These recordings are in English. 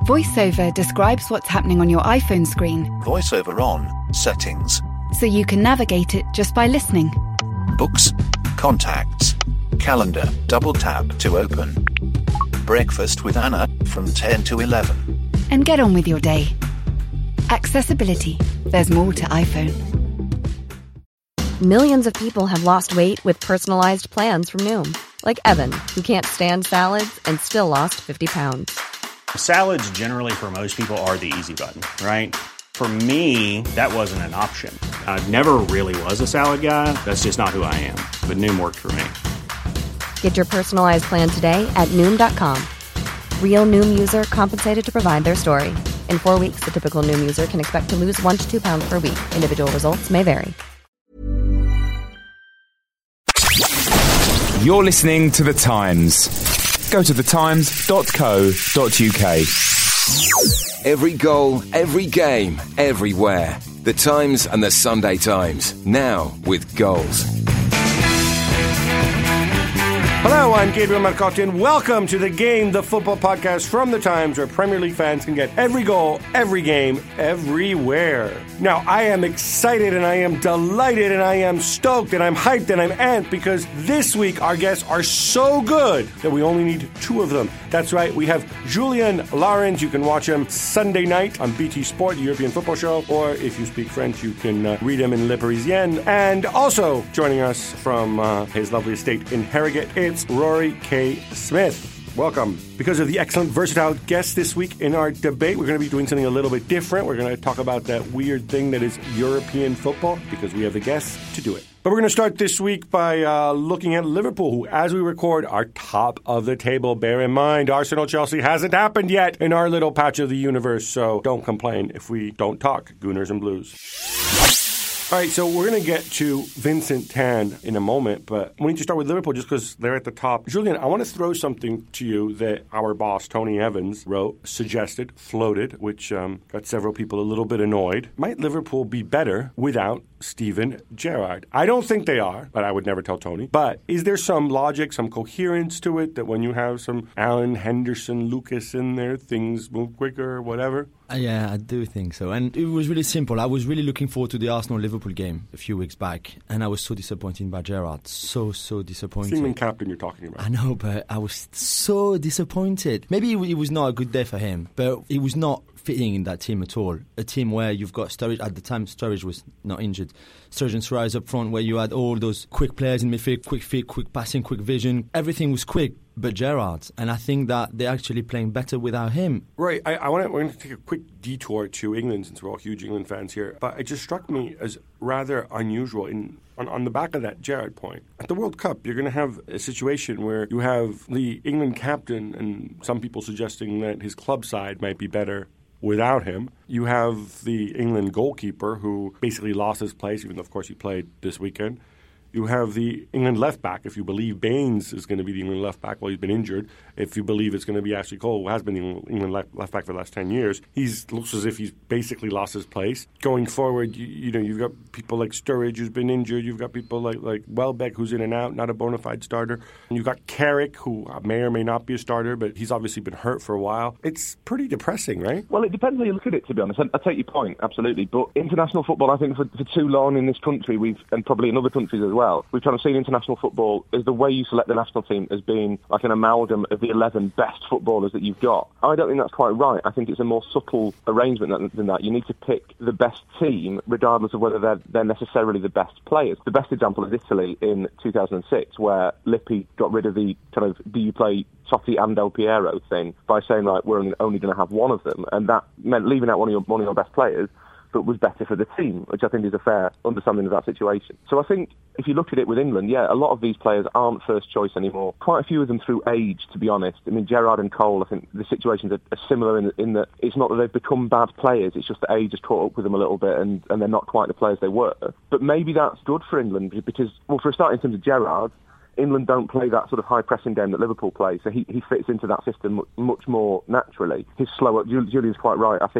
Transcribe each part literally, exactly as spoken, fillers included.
VoiceOver describes what's happening on your iPhone screen. VoiceOver on, settings. So you can navigate it just by listening. Books, contacts, calendar, double tap to open. Breakfast with Anna from ten to eleven. And get on with your day. Accessibility. There's more to iPhone. Millions of people have lost weight with personalized plans from Noom. Like Evan, who can't stand salads and still lost fifty pounds. Salads generally for most people are the easy button, right? For me, that wasn't an option. I never really was a salad guy. That's just not who I am. But Noom worked for me. Get your personalized plan today at Noom dot com. Real Noom user compensated to provide their story. In four weeks, the typical Noom user can expect to lose one to two pounds per week. Individual results may vary. You're listening to The Times. Go to the times dot co dot uk. Every goal, every game, everywhere. The Times and the Sunday Times. Now with goals. Hello, I'm Gabriel Marcotti, and welcome to The Game, the football podcast from The Times, where Premier League fans can get every goal, every game, everywhere. Now, I am excited, and I am delighted, and I am stoked, and I'm hyped, and I'm amped, because this week our guests are so good that we only need two of them. That's right, we have Julien Laurens. You can watch him Sunday night on B T Sport, the European football show, or if you speak French, you can uh, read him in Le Parisien. And also joining us from uh, his lovely estate in Harrogate, it's Rory K. Smith. Welcome. Because of the excellent, versatile guest this week in our debate, we're going to be doing something a little bit different. We're going to talk about that weird thing that is European football, because we have the guests to do it. But we're going to start this week by uh, looking at Liverpool, who, as we record, are top of the table. Bear in mind, Arsenal-Chelsea hasn't happened yet in our little patch of the universe, so don't complain if we don't talk Gooners and Blues. All right, so we're going to get to Vincent Tan in a moment, but we need to start with Liverpool just because they're at the top. Julien, I want to throw something to you that our boss, Tony Evans, wrote, suggested, floated, which um, got several people a little bit annoyed. Might Liverpool be better without Steven Gerrard? I don't think they are, but I would never tell Tony. But is there some logic, some coherence to it, that when you have some Alan Henderson, Lucas in there, things move quicker or whatever? Uh, yeah, I do think so. And it was really simple. I was really looking forward to the Arsenal-Liverpool game a few weeks back, and I was so disappointed by Gerrard. So, so disappointed. Seeming captain you're talking about. I know, but I was so disappointed. Maybe it was not a good day for him, but it was not fitting in that team at all. A team where you've got Sturridge, at the time Sturridge was not injured, Sturridge and Suarez up front, where you had all those quick players in midfield, quick feet, quick passing, quick vision. Everything was quick, but Gerrard. And I think that they're actually playing better without him. Right. I, I want to, we're going to take a quick detour to England, since we're all huge England fans here. But it just struck me as rather unusual in on, on the back of that Gerrard point. At the World Cup, you're going to have a situation where you have the England captain, and some people suggesting that his club side might be better without him. You have the England goalkeeper, who basically lost his place, even though, of course, he played this weekend. You have the England left back, if you believe Baines is going to be the England left back. Well, he's been injured. If you believe it's going to be Ashley Cole, who has been the England left, left back for the last ten years, he looks as if he's basically lost his place. Going forward, you, you know, you've got people like Sturridge, who's been injured. You've got people like, like Welbeck, who's in and out, not a bona fide starter. And you've got Carrick, who may or may not be a starter, but he's obviously been hurt for a while. It's pretty depressing, right? Well, it depends how you look at it, to be honest. I, I take your point, absolutely. But international football, I think, for, for too long in this country, we've, and probably in other countries as well, we've kind of seen international football as the way you select the national team as being like an amalgam of the eleven best footballers that you've got. I don't think that's quite right. I think it's a more subtle arrangement than, than that. You need to pick the best team regardless of whether they're, they're necessarily the best players. The best example is Italy in two thousand six, where Lippi got rid of the kind of do you play Totti and Del Piero thing by saying, like, we're only going to have one of them, and that meant leaving out one of your one of your best players, but was better for the team, which I think is a fair understanding of that situation. So I think if you look at it with England, yeah, a lot of these players aren't first choice anymore. Quite a few of them through age, to be honest. I mean, Gerrard and Cole, I think the situations are, are similar in, in that it's not that they've become bad players, it's just that age has caught up with them a little bit and, and they're not quite the players they were. But maybe that's good for England because, well, for a start, in terms of Gerrard, England don't play that sort of high-pressing game that Liverpool play, so he, he fits into that system much more naturally. His slower, Julian's quite right, I think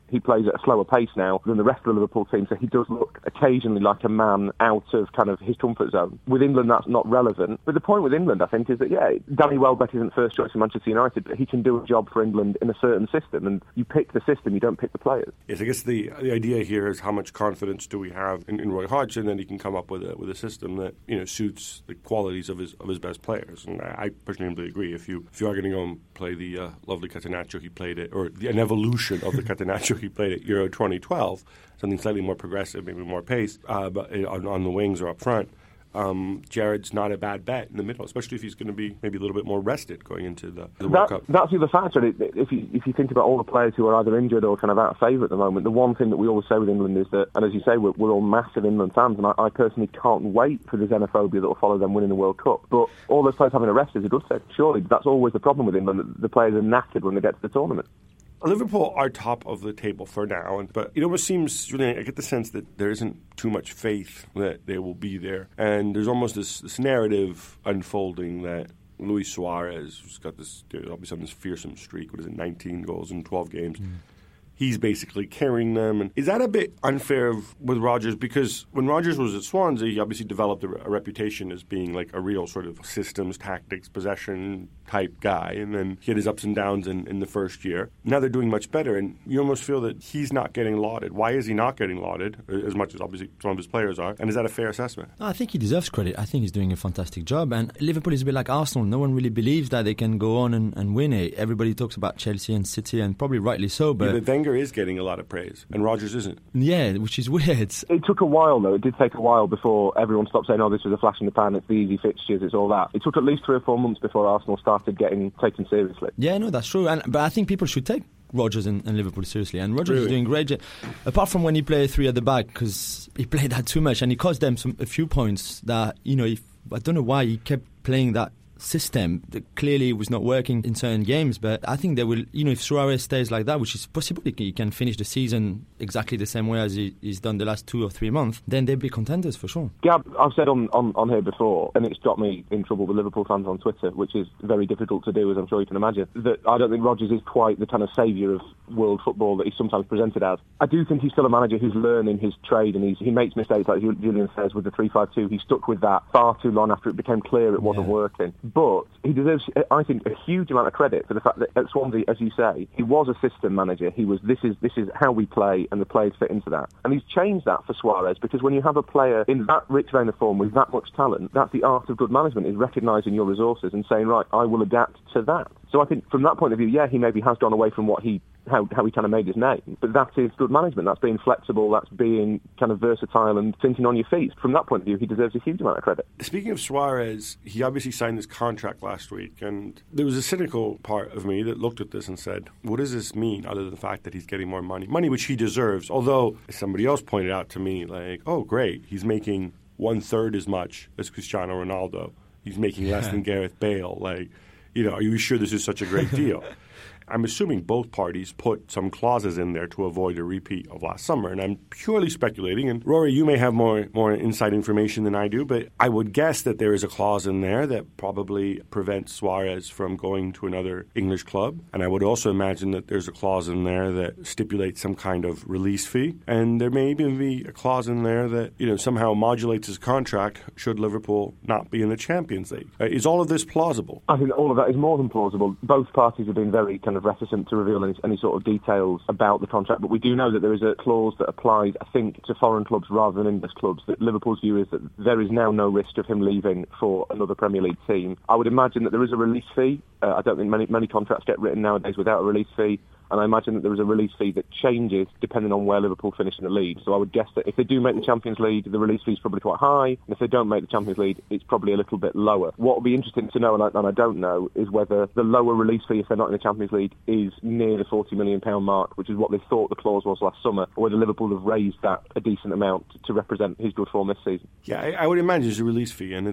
he plays at a slower pace now than the rest of the Liverpool team, so he does look occasionally like a man out of kind of his comfort zone. With England, that's not relevant. But the point with England, I think, is that, yeah, Danny Welbeck isn't first choice in Manchester United, but he can do a job for England in a certain system, and you pick the system, you don't pick the players. Yes, I guess the the idea here is how much confidence do we have in, in Roy Hodgson that he can come up with a with a system that, you know, suits the qualities of his of his best players. And I, I personally agree. If you if you are going to go and play the uh, lovely Catenaccio he played it, or the, an evolution of the Catenaccio he played at Euro twenty twelve, something slightly more progressive, maybe more pace, uh, but on, on the wings or up front. Um, Jared's not a bad bet in the middle, especially if he's going to be maybe a little bit more rested going into the, the World that, Cup. That's the other factor. If you, if you think about all the players who are either injured or kind of out of favour at the moment, the one thing that we always say with England is that, and as you say, we're, we're all massive England fans, and I, I personally can't wait for the xenophobia that will follow them winning the World Cup. But all those players having a rest is a good thing. Surely that's always the problem with England. The players are knackered when they get to the tournament. Liverpool are top of the table for now, but it almost seems, really, I get the sense that there isn't too much faith that they will be there. And there's almost this, this narrative unfolding that Luis Suarez, who's got this, obviously on this fearsome streak, what is it, nineteen goals in twelve games, mm. he's basically carrying them. And is that a bit unfair with Rodgers? Because when Rodgers was at Swansea, he obviously developed a, a reputation as being like a real sort of systems, tactics, possession type guy. And then he had his ups and downs in, in the first year. Now they're doing much better. And you almost feel that he's not getting lauded. Why is he not getting lauded, as much as obviously some of his players are? And is that a fair assessment? I think he deserves credit. I think he's doing a fantastic job. And Liverpool is a bit like Arsenal. No one really believes that they can go on and, and win it. Everybody talks about Chelsea and City, and probably rightly so. But, yeah, but Wenger is getting a lot of praise, and Rodgers isn't. Yeah, which is weird. It took a while, though. It did take a while before everyone stopped saying, oh, this was a flash in the pan, it's the easy fixtures, it's all that. It took at least three or four months before Arsenal started getting taken seriously. Yeah, no, that's true. And but I think people should take Rodgers and, and Liverpool seriously. And Rodgers really? is doing great. Apart from when he played three at the back, because he played that too much, and he cost them some a few points that, you know, if, I don't know why he kept playing that system that clearly was not working in certain games. But I think they will, you know, if Suarez stays like that, which is possible, he can finish the season exactly the same way as he, he's done the last two or three months, then they'll be contenders for sure. Gab, I've said on, on, on here before, and it's got me in trouble with Liverpool fans on Twitter, which is very difficult to do, as I'm sure you can imagine, that I don't think Rodgers is quite the kind of saviour of world football that he's sometimes presented as. I do think he's still a manager who's learning his trade, and he's, he makes mistakes, like Julian says, with the three five two. He stuck with that far too long after it became clear it wasn't yeah. working. But he deserves, I think, a huge amount of credit for the fact that at Swansea, as you say, he was a system manager. He was, this is this is how we play, and the players fit into that. And he's changed that for Suarez, because when you have a player in that rich vein of form with that much talent, that's the art of good management, is recognising your resources and saying, right, I will adapt to that. So I think from that point of view, yeah, he maybe has gone away from what he how how he kind of made his name, but that is good management. That's being flexible, that's being kind of versatile and thinking on your feet. From that point of view, he deserves a huge amount of credit. Speaking of Suarez, he obviously signed this contract last week, and there was a cynical part of me that looked at this and said, what does this mean other than the fact that he's getting more money? Money which he deserves, although as somebody else pointed out to me, like, oh great, he's making one-third as much as Cristiano Ronaldo. He's making less than Gareth Bale. Like, you know, are you sure this is such a great deal? I'm assuming both parties put some clauses in there to avoid a repeat of last summer, and I'm purely speculating. And Rory, you may have more more inside information than I do, but I would guess that there is a clause in there that probably prevents Suarez from going to another English club. And I would also imagine that there's a clause in there that stipulates some kind of release fee, and there may even be a clause in there that, you know, somehow modulates his contract should Liverpool not be in the Champions League. Uh, is all of this plausible? I think all of that is more than plausible. Both parties have been very kind of reticent to reveal any, any sort of details about the contract, but we do know that there is a clause that applies, I think, to foreign clubs rather than English clubs. That Liverpool's view is that there is now no risk of him leaving for another Premier League team. I would imagine that there is a release fee. Uh, I don't think many many contracts get written nowadays without a release fee. And I imagine that there is a release fee that changes depending on where Liverpool finish in the league. So I would guess that if they do make the Champions League, the release fee is probably quite high. And if they don't make the Champions League, it's probably a little bit lower. What would be interesting to know, and I, and I don't know, is whether the lower release fee if they're not in the Champions League is near the forty million pounds mark, which is what they thought the clause was last summer, or whether Liverpool have raised that a decent amount to represent his good form this season. Yeah, I, I would imagine there's a release fee, and it's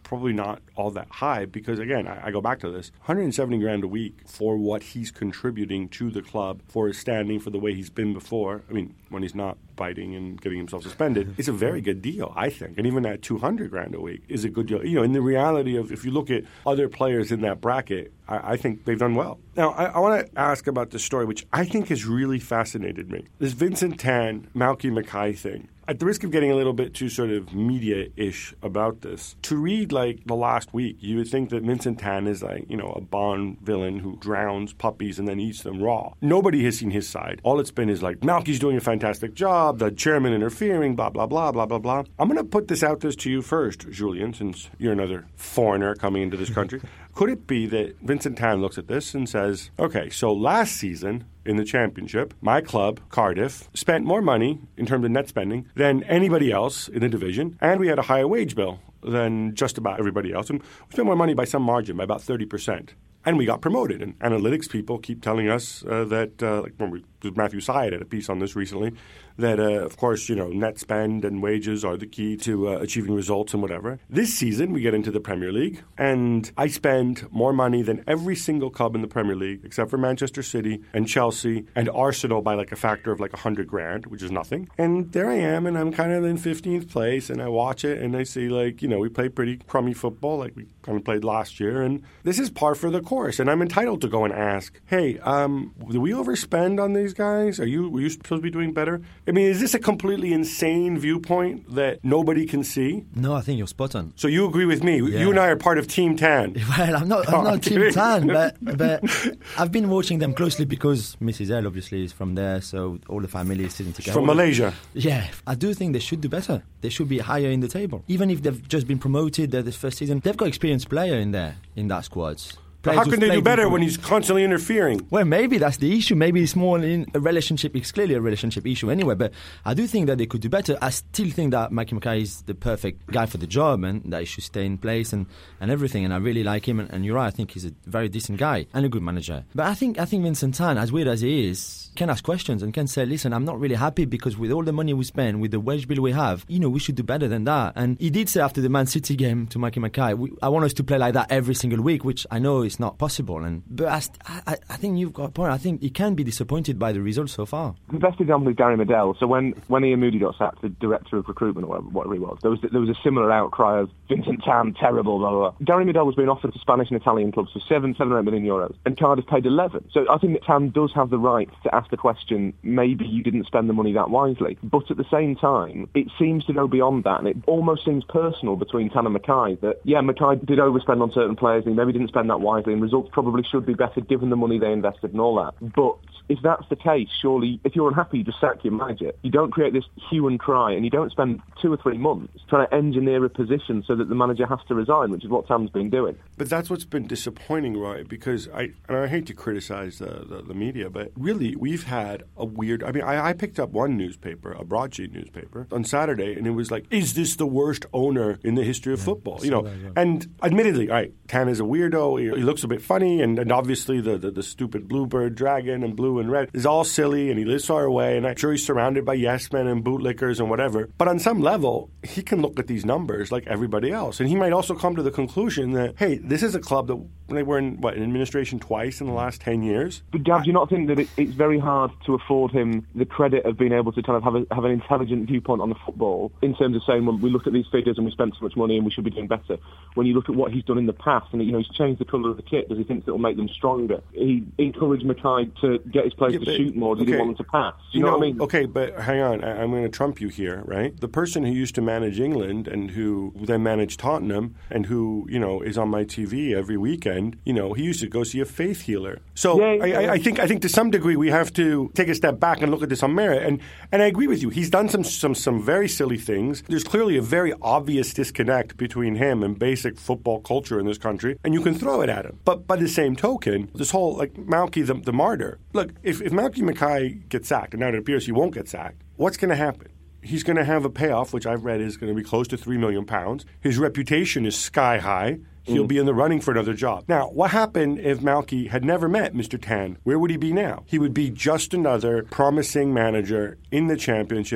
probably not all that high because, again, I, I go back to this. one hundred seventy grand a week for what he's contributing to the club, for his standing, for the way he's been before. I mean, when he's not biting and getting himself suspended, it's a very good deal, I think. And even at two hundred grand a week is a good deal. You know, in the reality of if you look at other players in that bracket, I, I think they've done well. Now, I, I want to ask about the story, which I think has really fascinated me. This Vincent Tan, Malky Mackay thing. At the risk of getting a little bit too sort of media-ish about this, to read like the last week, you would think that Vincent Tan is like, you know, a Bond villain who drowns puppies and then eats them raw. Nobody has seen his side. All it's been is like, Malky's doing a fantastic job, the chairman interfering, blah, blah, blah, blah, blah, blah. I'm going to put this out there to you first, Julian, since you're another foreigner coming into this country. Could it be that Vincent Tan looks at this and says, okay, so last season in the championship, my club, Cardiff, spent more money in terms of net spending than anybody else in the division, and we had a higher wage bill than just about everybody else, and we spent more money by some margin, by about thirty percent. And we got promoted. And analytics people keep telling us uh, that, uh, like when we, Matthew Syed had a piece on this recently, that, uh, of course, you know, net spend and wages are the key to uh, achieving results and whatever. This season, we get into the Premier League, and I spend more money than every single club in the Premier League, except for Manchester City and Chelsea and Arsenal by like a factor of like one hundred grand, which is nothing. And there I am, and I'm kind of in fifteenth place, and I watch it, and I see, like, you know, we play pretty crummy football, like we kind of played last year, and this is par for the course. And I'm entitled to go and ask, hey, um, do we overspend on these guys? Are you, were you supposed to be doing better? I mean, is this a completely insane viewpoint that nobody can see? No, I think you're spot on. So you agree with me? Yeah. You and I are part of Team Tan. Well, I'm not, I'm not Team Tan, but, but I've been watching them closely because Missus L obviously is from there, so all the family is sitting together. From Malaysia? Yeah. I do think they should do better. They should be higher in the table. Even if they've just been promoted uh, this first season, they've got experienced player in there, in that squad. How can they do better when he's constantly interfering? Well, maybe that's the issue. Maybe it's more in a relationship. It's clearly a relationship issue anyway. But I do think that they could do better. I still think that Malky Mackay is the perfect guy for the job and that he should stay in place and, and everything. And I really like him. And, and you're right. I think he's a very decent guy and a good manager. But I think I think Vincent Tan, as weird as he is, can ask questions and can say, listen, I'm not really happy because with all the money we spend, with the wage bill we have, you know, we should do better than that. And he did say after the Man City game to Malky Mackay, we, I want us to play like that every single week, which I know is not possible. And But I, I, I think you've got a point. I think he can be disappointed by the results so far. The best example is Gary Medel. So when, when Ian Moody got sacked, the director of recruitment or whatever, whatever he was, there was there was a similar outcry of Vincent Tan, terrible, blah, blah, blah. Gary Medel was being offered to Spanish and Italian clubs for seven, seven or eight million euros, and Cardiff paid eleven. So I think that Tan does have the right to ask the question, maybe you didn't spend the money that wisely. But at the same time, it seems to go beyond that, and it almost seems personal between Tan and Mackay that, yeah, Mackay did overspend on certain players, and he maybe didn't spend that wisely, and results probably should be better given the money they invested and all that. But if that's the case, surely, if you're unhappy, you just sack your manager. You don't create this hue and cry, and you don't spend two or three months trying to engineer a position so that the manager has to resign, which is what Tan's been doing. But that's what's been disappointing, Roy, because I and I hate to criticize the, the, the media, but really, we've had a weird... I mean, I, I picked up one newspaper, a broadsheet newspaper, on Saturday, and it was like, is this the worst owner in the history of yeah, football? You know, that, yeah. And admittedly, all right, Tan is a weirdo, he, he looks a bit funny, and, and obviously the, the, the stupid bluebird dragon and blue and red is all silly, and he lives far away, and I'm sure he's surrounded by yes men and bootlickers and whatever. But on some level, he can look at these numbers like everybody else, and he might also come to the conclusion that, hey, this is a club that they were in, what, in administration twice in the last ten years. But Gav, do you not think that it, it's very hard to afford him the credit of being able to kind of have, a, have an intelligent viewpoint on the football in terms of saying, well, we look at these figures and we spent so much money and we should be doing better? When you look at what he's done in the past, and you know, he's changed the colour of the kit, does he think that will make them stronger? He encouraged Mackay to get his players yeah, to shoot more. He okay. didn't want them to pass. Do you, you know, know what I mean? Okay, but hang on. I, I'm going to trump you here, right? The person who used to manage England and who then managed Tottenham and who, you know, is on my T V every weekend, you know, he used to go see a faith healer. So yeah, I, yeah. I, I think I think to some degree we have to take a step back and look at this on merit. And and I agree with you. He's done some some some very silly things. There's clearly a very obvious disconnect between him and basic football culture in this country, and you can throw it at him. But by the same token, this whole, like, Malky the, the martyr. Look, if, if Malky Mackay gets sacked, and now it appears he won't get sacked, what's going to happen? He's going to have a payoff, which I've read is going to be close to three million pounds. His reputation is sky high. He'll mm. be in the running for another job. Now, what happened if Malky had never met Mister Tan? Where would he be now? He would be just another promising manager in the championship,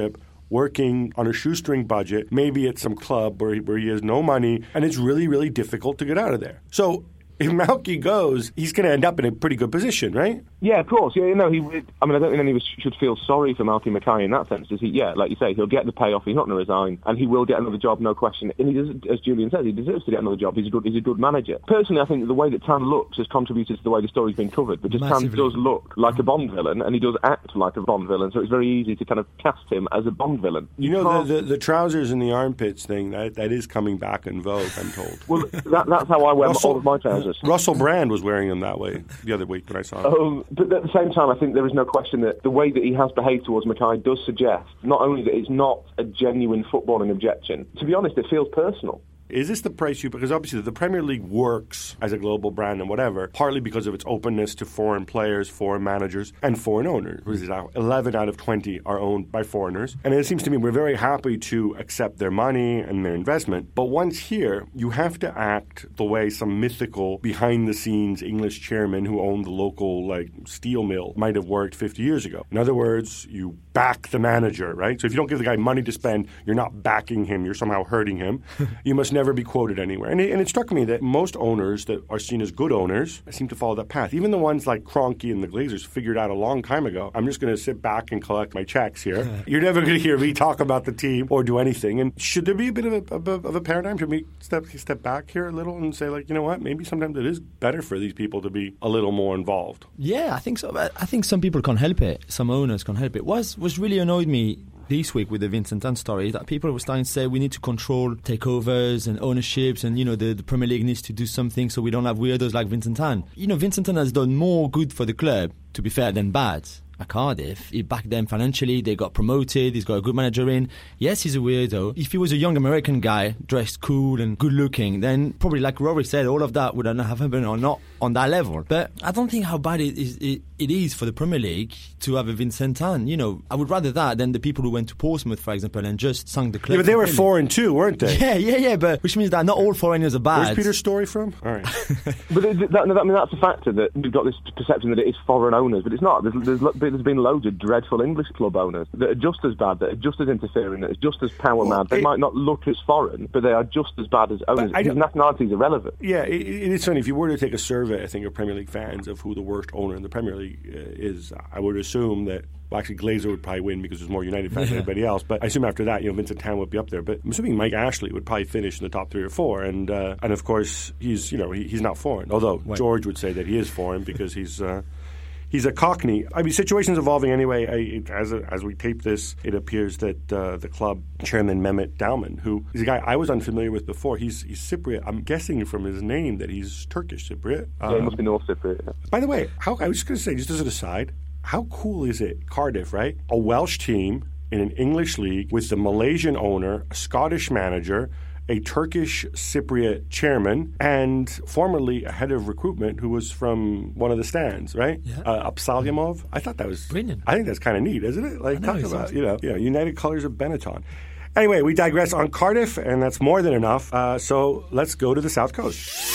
working on a shoestring budget, maybe at some club where he, where he has no money, and it's really, really difficult to get out of there. So if Malky goes, he's going to end up in a pretty good position, right? Yeah, of course. Yeah, you know, he. I mean, I don't think anyone should feel sorry for Malky Mackay in that sense. Does he? Yeah, like you say, he'll get the payoff. He's not going to resign, and he will get another job, no question. And he does, as Julian says, he deserves to get another job. He's a good. He's a good manager. Personally, I think that the way that Tan looks has contributed to the way the story's been covered. Because Tan does look like a Bond villain, and he does act like a Bond villain. So it's very easy to kind of cast him as a Bond villain. You, you know, the, the the trousers and the armpits thing that that is coming back in vogue. I'm told. Well, that, that's how I wear Russell, all of my trousers. Russell Brand was wearing them that way the other week when I saw him. Um, but at the same time, I think there is no question that the way that he has behaved towards Mackay does suggest not only that it's not a genuine footballing objection, to be honest, it feels personal. Is this the price you... Because obviously the Premier League works as a global brand and whatever, partly because of its openness to foreign players, foreign managers, and foreign owners. eleven out of twenty are owned by foreigners. And it seems to me we're very happy to accept their money and their investment. But once here, you have to act the way some mythical, behind-the-scenes English chairman who owned the local like steel mill might have worked fifty years ago. In other words, you back the manager, right? So if you don't give the guy money to spend, you're not backing him, you're somehow hurting him. You must never be quoted anywhere. And it, and it struck me that most owners that are seen as good owners seem to follow that path. Even the ones like Kroenke and the Glazers figured out a long time ago, I'm just going to sit back and collect my checks here. You're never going to hear me talk about the team or do anything. And should there be a bit of a, of a, of a paradigm? Should we step, step back here a little and say, like, you know what, maybe sometimes it is better for these people to be a little more involved? Yeah, I think so. I think some people can't help it. Some owners can't help it. What's, what's really annoyed me this week with the Vincent Tan story that people were starting to say we need to control takeovers and ownerships, and you know the, the Premier League needs to do something so we don't have weirdos like Vincent Tan. You know, Vincent Tan has done more good for the club, to be fair, than bad. At Cardiff, he backed them financially, they got promoted, he's got a good manager in. Yes, he's a weirdo. If he was a young American guy, dressed cool and good looking, then probably like Rory said, all of that would have happened or not on that level. But I don't think how bad it is, it, it is for the Premier League to have a Vincent Tan. You know, I would rather that than the people who went to Portsmouth, for example, and just sung the club. Yeah, but they were foreign too, weren't they? Yeah, yeah, yeah, but which means that not all foreigners are bad. Where's Peter's story from? All right. But that, that, I mean, that's a factor that we've got this perception that it is foreign owners, but it's not. There's, there's, there's been loads of dreadful English club owners that are just as bad, that are just as interfering, that are just as power mad. They it, might not look as foreign, but they are just as bad as owners. His nationality is irrelevant. Yeah, it, it is funny. If you were to take a survey, I think, of Premier League fans of who the worst owner in the Premier League uh, is, I would assume that, well, actually, Glazer would probably win because there's more United fans yeah. than anybody else. But I assume after that, you know, Vincent Tan would be up there. But I'm assuming Mike Ashley would probably finish in the top three or four. And uh, and of course, he's you know he, he's not foreign. Although Wait. George would say that he is foreign because he's. Uh, He's a Cockney. I mean, situation's evolving anyway. I, it, as a, as we tape this, it appears that uh, the club chairman Mehmet Dalman, who is a guy I was unfamiliar with before, he's he's Cypriot. I'm guessing from his name that he's Turkish Cypriot. Um, yeah, he must be North Cypriot. Yeah. By the way, how, I was just going to say, just as an aside, how cool is it, Cardiff, right? A Welsh team in an English league with the Malaysian owner, a Scottish manager, a Turkish Cypriot chairman, and formerly a head of recruitment who was from one of the stands, right? Yeah. Uh, Absalyamov. I thought that was brilliant. I think that's kind of neat, isn't it? Like, know, talk about, awesome. you know, you know, United Colours of Benetton. Anyway, we digress on Cardiff, and that's more than enough. Uh, so let's go to the South Coast.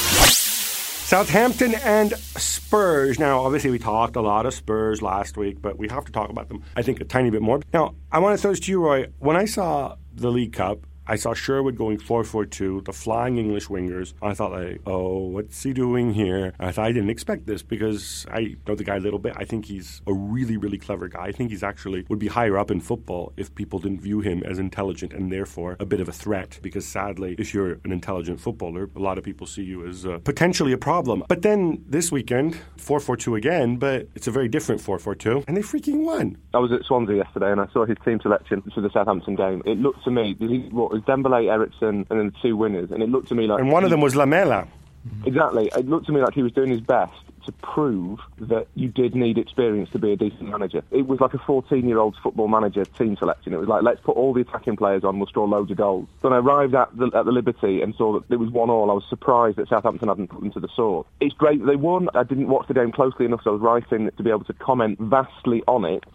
Southampton and Spurs. Now, obviously, we talked a lot of Spurs last week, but we have to talk about them, I think, a tiny bit more. Now, I want to throw this to you, Roy. When I saw the League Cup, I saw Sherwood going four four two, the flying English wingers. I thought, like, oh, what's he doing here? I thought I didn't expect this because I know the guy a little bit. I think he's a really, really clever guy. I think he's actually would be higher up in football if people didn't view him as intelligent and therefore a bit of a threat. Because sadly, if you're an intelligent footballer, a lot of people see you as uh, potentially a problem. But then this weekend, four four two again, but it's a very different four four two, and they freaking won. I was at Swansea yesterday and I saw his team selection for the Southampton game. It looked to me, what was Dembele, Ericsson, and then the two winners, and it looked to me like... And one of them was Lamela. Exactly. It looked to me like he was doing his best to prove that you did need experience to be a decent manager. It was like a fourteen-year-old football manager team selection. It was like, let's put all the attacking players on, we'll score loads of goals. When I arrived at the, at the Liberty and saw that it was one all, I was surprised that Southampton hadn't put them to the sword. It's great that they won. I didn't watch the game closely enough, so I was writing to be able to comment vastly on it, but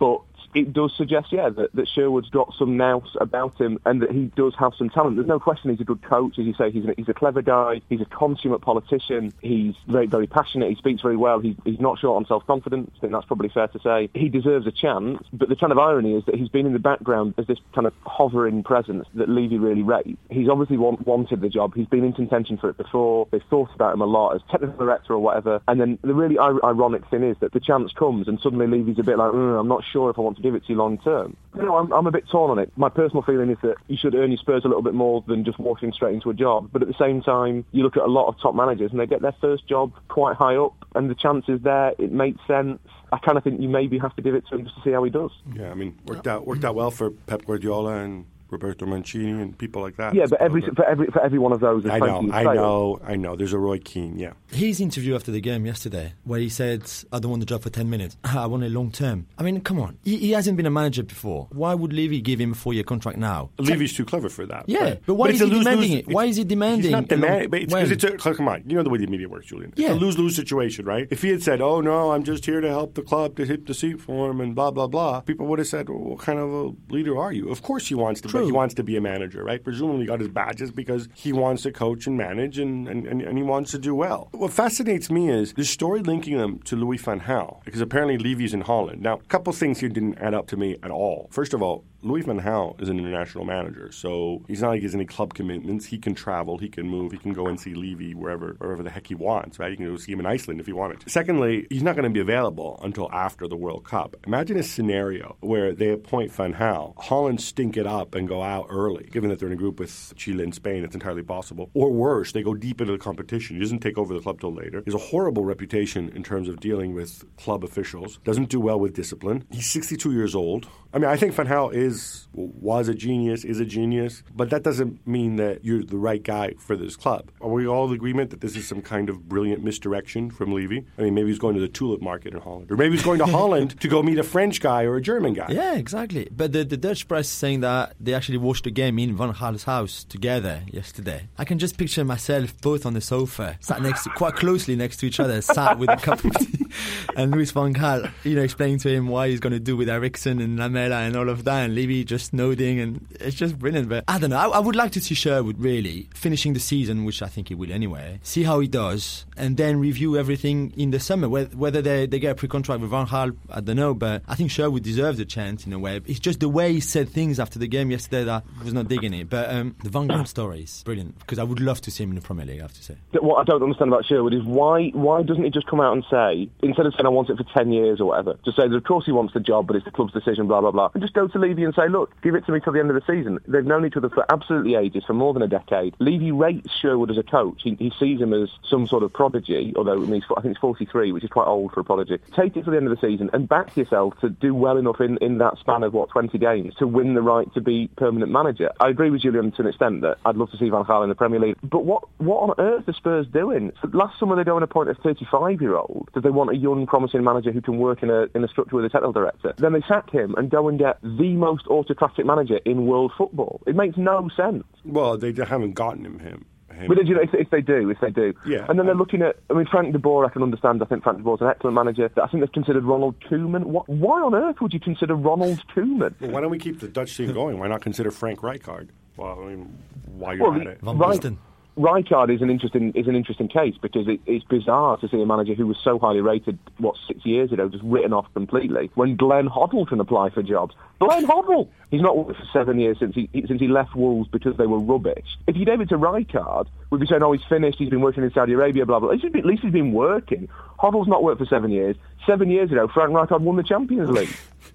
it does suggest, yeah, that, that Sherwood's got some nous about him and that he does have some talent. There's no question he's a good coach, as you say. He's a, he's a clever guy. He's a consummate politician. He's very, very passionate. He speaks very well. He's, he's not short on self-confidence. I think that's probably fair to say. He deserves a chance, but the kind of irony is that he's been in the background as this kind of hovering presence that Levy really rates. He's obviously want, wanted the job. He's been in contention for it before. They've thought about him a lot as technical director or whatever. And then the really ir- ironic thing is that the chance comes and suddenly Levy's a bit like, mm, I'm not sure if I want to give it to you long term. You know, I'm, I'm a bit torn on it. My personal feeling is that you should earn your spurs a little bit more than just walking straight into a job. But at the same time, you look at a lot of top managers and they get their first job quite high up and the chance is there. It makes sense. I kind of think you maybe have to give it to him just to see how he does. Yeah, I mean, worked out worked out well for Pep Guardiola and Roberto Mancini and people like that. Yeah, but every for every for every one of those, I know, I know, I know. There's a Roy Keane, yeah. His interview after the game yesterday, where he said, "I don't want the job for ten minutes. I want it long term." I mean, come on, he, he hasn't been a manager before. Why would Levy give him a four-year contract now? Levy's too clever for that. Yeah, right? but why but is he lose, demanding lose, it? Why is he demanding? He's not demanding, but it's because when? it's a, come on, you know the way the media works, Julian. It's Yeah. a lose-lose situation, right? If he had said, "Oh no, I'm just here to help the club to hit the seat for him," and blah blah blah, people would have said, well, "What kind of a leader are you?" Of course, he wants to. But he wants to be a manager, right? Presumably got his badges because he wants to coach and manage and, and, and, and he wants to do well. What fascinates me is the story linking them to Louis van Gaal, because apparently Levy's in Holland. Now, a couple things here didn't add up to me at all. First of all, Louis van Gaal is an international manager, so he's not like he has any club commitments. He can travel, he can move, he can go and see Levy wherever wherever the heck he wants, right? He can go see him in Iceland if he wanted to. Secondly, he's not going to be available until after the World Cup. Imagine a scenario where they appoint Van Gaal, Holland stink it up and go out early, given that they're in a group with Chile and Spain. It's entirely possible. Or worse, they go deep into the competition. He doesn't take over the club till later. He has a horrible reputation in terms of dealing with club officials. Doesn't do well with discipline. He's sixty-two years old. I mean, I think Van Gaal is was a genius, is a genius, but that doesn't mean that you're the right guy for this club. Are we all in agreement that this is some kind of brilliant misdirection from Levy? I mean, maybe he's going to the tulip market in Holland. Or maybe he's going to Holland to go meet a French guy or a German guy. Yeah, exactly. But the, the Dutch press is saying that they actually watched the game in Van Gaal's house together yesterday. I can just picture myself both on the sofa, sat next to, quite closely next to each other, sat with a cup of tea, and Louis van Gaal, you know, explaining to him why he's going to do with Eriksson and Lamela and all of that, and Levy just nodding, and it's just brilliant. But I don't know, I, I would like to see Sherwood really finishing the season, which I think he will anyway, see how he does, and then review everything in the summer. Whether they, they get a pre-contract with Van Gaal, I don't know, but I think Sherwood deserves a chance in a way. It's just the way he said things after the game yesterday that I was not digging it. But um, the Van Gaal story is brilliant, because I would love to see him in the Premier League, I have to say. What I don't understand about Sherwood is why why doesn't he just come out and say, instead of saying I want it for ten years or whatever, just say that of course he wants the job but it's the club's decision, blah blah blah, and just go to Levy and say, look, give it to me till the end of the season. They've known each other for absolutely ages, for more than a decade. Levy rates Sherwood as a coach. He, he sees him as some sort of prodigy, although I, mean, he's, I think he's forty-three, which is quite old for a prodigy. Take it to the end of the season and back yourself to do well enough in, in that span of, what, twenty games to win the right to be permanent manager. I agree with Julian to an extent that I'd love to see Van Gaal in the Premier League, but what, what on earth are Spurs doing? So last summer they go and appoint a thirty-five-year-old because they want a young, promising manager who can work in a in a structure with a technical director. Then they sack him and go and get the most autocratic manager in world football. It makes no sense. Well, they haven't gotten him him. him. But you know, if, if they do, if they do, yeah. And then they're looking at. I mean, Frank de Boer, I can understand. I think Frank de Boer's an excellent manager. I think they've considered Ronald Koeman. What, why on earth would you consider Ronald Koeman? Well, why don't we keep the Dutch team going? Why not consider Frank Rijkaard? Well, I mean, while you're well, at it, Van right, Basten. Rijkaard is an interesting is an interesting case because it, it's bizarre to see a manager who was so highly rated, what, six years ago, just written off completely. When Glenn Hoddle can apply for jobs, Glenn Hoddle, he's not worked for seven years since he since he left Wolves because they were rubbish. If you gave it to Rijkaard, we'd be saying, oh, he's finished, he's been working in Saudi Arabia, blah blah. At least he's been, at least he's been working. Hoddle's not worked for seven years. Seven years ago, Frank Rijkaard won the Champions League.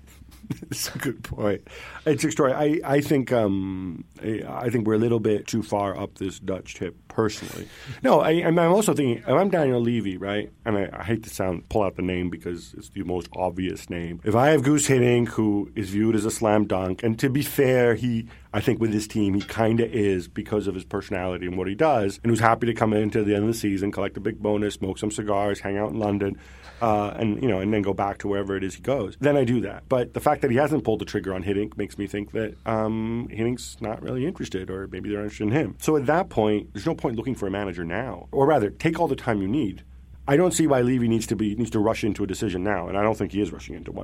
That's a good point. It's extraordinary. I, I think um, I think we're a little bit too far up this Dutch tip, personally. No, I, I'm also thinking, if I'm Daniel Levy, right, and I, I hate to sound pull out the name because it's the most obvious name. If I have Guus Hiddink, who is viewed as a slam dunk, and to be fair, he, I think with his team, he kind of is because of his personality and what he does, and who's happy to come into the end of the season, collect a big bonus, smoke some cigars, hang out in London, uh, and you know, and then go back to wherever it is he goes. Then I do that. But the fact that he hasn't pulled the trigger on Hiddink makes me think that um, Hiddink's not really interested, or maybe they're interested in him. So at that point, there's no point looking for a manager now. Or rather, take all the time you need. I don't see why Levy needs to be needs to rush into a decision now, and I don't think he is rushing into one.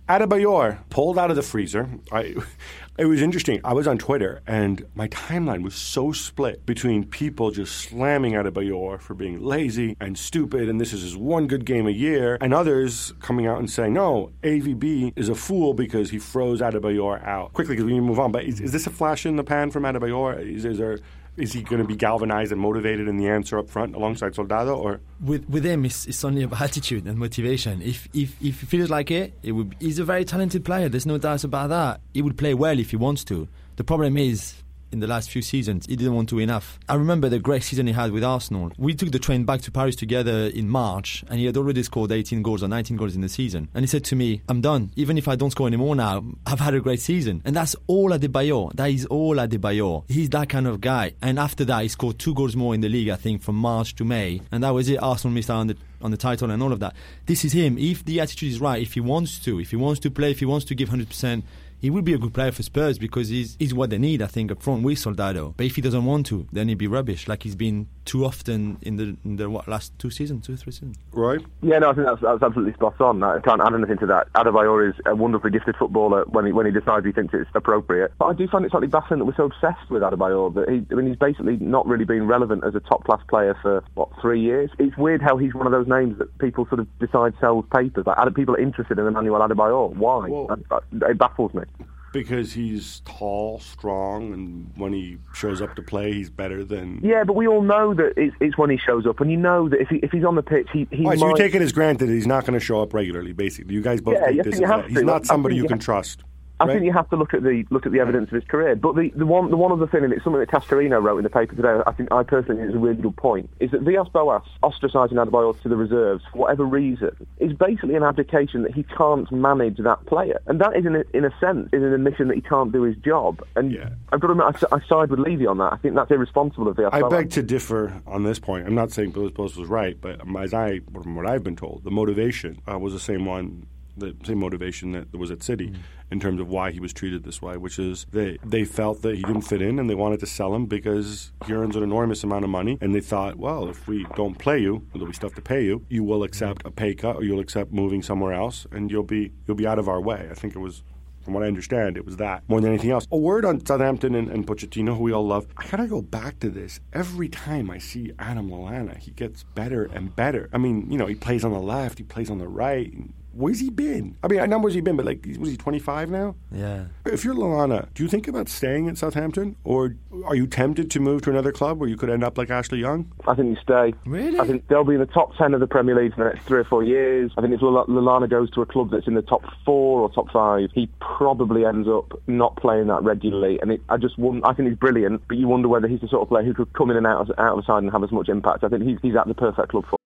Adebayor pulled out of the freezer. I, it was interesting. I was on Twitter, and my timeline was so split between people just slamming Adebayor for being lazy and stupid, and this is his one good game a year, and others coming out and saying, no, A V B is a fool because he froze Adebayor out. Quickly, because we need to move on, but is, is this a flash in the pan from Adebayor? Is, is there... Is he going to be galvanized and motivated in the answer up front alongside Soldado? Or with with him, it's, it's only about attitude and motivation. If if if he feels like it, it would. He's a very talented player. There's no doubt about that. He would play well if he wants to. The problem is, in the last few seasons, he didn't want to enough. I remember the great season he had with Arsenal. We took the train back to Paris together in March, and he had already scored eighteen goals or nineteen goals in the season. And he said to me, I'm done. Even if I don't score anymore now, I've had a great season. And that's all Adebayor. That is all Adebayor. He's that kind of guy. And after that, he scored two goals more in the league, I think, from March to May. And that was it. Arsenal missed out on the on the title and all of that. This is him. If the attitude is right, if he wants to, if he wants to play, if he wants to give one hundred percent, he will be a good player for Spurs because he's, he's what they need, I think, up front with Soldado. But if he doesn't want to, then he'd be rubbish, like he's been too often in the, in the what, last two seasons, two, three seasons. Roy? Yeah, no, I think that's, that's absolutely spot on. I can't add anything to that. Adebayor is a wonderfully gifted footballer when he when he decides he thinks it's appropriate. But I do find it slightly baffling that we're so obsessed with Adebayor. That he, I mean, he's basically not really been relevant as a top-class player for, what, three years? It's weird how he's one of those names that people sort of decide sells papers. Like, people are interested in Emmanuel Adebayor. Why? Well, it baffles me. Because he's tall, strong, and when he shows up to play, he's better than... Yeah, but we all know that it's, it's when he shows up, and you know that if he, if he's on the pitch, he, he right, might... So you take it as granted that he's not going to show up regularly, basically. You guys both yeah, think this is... He's not somebody you can trust. I right? think you have to look at the look at the evidence of his career. But the, the one the one other thing, and it's something that Cascarino wrote in the paper today, I think I personally think is a really good point, is that Villas-Boas ostracising Adebayor to the reserves for whatever reason is basically an abdication that he can't manage that player. And that is, in a, in a sense, is an admission that he can't do his job. And yeah. I've got to admit, I, I side with Levy on that. I think that's irresponsible of Villas-Boas. I beg to differ on this point. I'm not saying Villas-Boas was right, but as I, from what I've been told, the motivation uh, was the same one the same motivation that was at City mm. in terms of why he was treated this way, which is they they felt that he didn't fit in and they wanted to sell him because he earns an enormous amount of money, and they thought, well, if we don't play you, there'll be stuff to pay you, you will accept a pay cut or you'll accept moving somewhere else and you'll be you'll be out of our way. I think it was, from what I understand, it was that more than anything else. A word on Southampton and, and Pochettino, who we all love. I gotta go back to this. Every time I see Adam Lallana, he gets better and better. I mean, you know, he plays on the left, he plays on the right. Where's he been? I mean, I know where's he been, but like, was he twenty-five now? Yeah. If you're Lallana, do you think about staying at Southampton, or are you tempted to move to another club where you could end up like Ashley Young? I think you stay. Really? I think they'll be in the top ten of the Premier League for the next three or four years. I think if Lallana goes to a club that's in the top four or top five, he probably ends up not playing that regularly. And it, I just wouldn't. I think he's brilliant, but you wonder whether he's the sort of player who could come in and out of, out of the side and have as much impact. I think he's, he's at the perfect club for.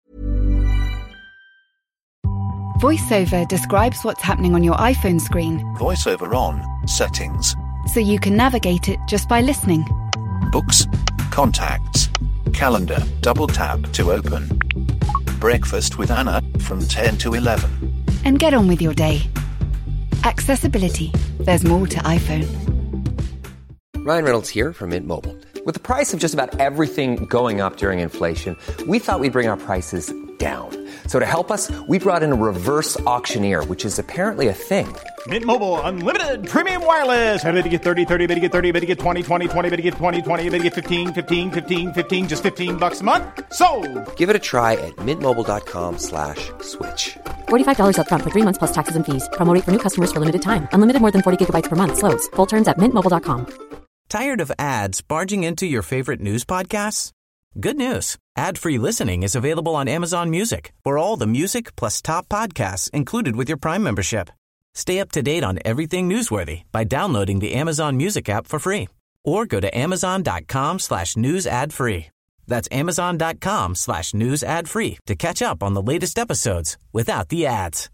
VoiceOver describes what's happening on your iPhone screen, VoiceOver on, settings, so you can navigate it just by listening. books, contacts, calendar, double tap to open. Breakfast with Anna from ten to eleven. And get on with your day. Accessibility. There's more to iPhone. Ryan Reynolds here from Mint Mobile. With the price of just about everything going up during inflation, we thought we'd bring our prices down. So to help us, we brought in a reverse auctioneer, which is apparently a thing. Mint Mobile Unlimited Premium Wireless. How to get thirty, thirty, how to get thirty, how to get twenty, twenty, twenty, how to get twenty, twenty, how to get fifteen, fifteen, fifteen, fifteen, just fifteen bucks a month? Sold! Give it a try at mintmobile.com slash switch. forty-five dollars up front for three months plus taxes and fees. Promo rate for new customers for limited time. Unlimited more than forty gigabytes per month. Slows full terms at mint mobile dot com. Tired of ads barging into your favorite news podcasts? Good news. Ad-free listening is available on Amazon Music for all the music plus top podcasts included with your Prime membership. Stay up to date on everything newsworthy by downloading the Amazon Music app for free or go to amazon.com slash news ad free. That's amazon.com slash news ad free to catch up on the latest episodes without the ads.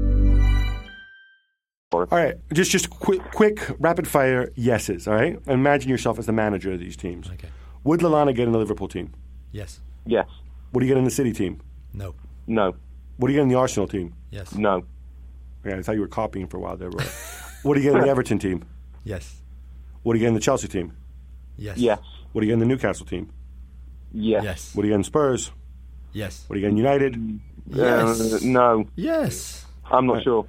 All right, just just quick, quick rapid fire yeses. All right, imagine yourself as the manager of these teams. Okay. Would Lallana get in the Liverpool team? Yes. Yes. Would he get in the City team? No. No. Would he get in the Arsenal team? Yes. No. Yeah, I thought you were copying for a while there, Roy. Would he get in the Everton team? Yes. Would he get in the Chelsea team? Yes. Yes. Would he get in the Newcastle team? Yes. Yes. Would he get in Spurs? Yes. Would he get in United? Yes. Uh, no. Yes. I'm not right. sure.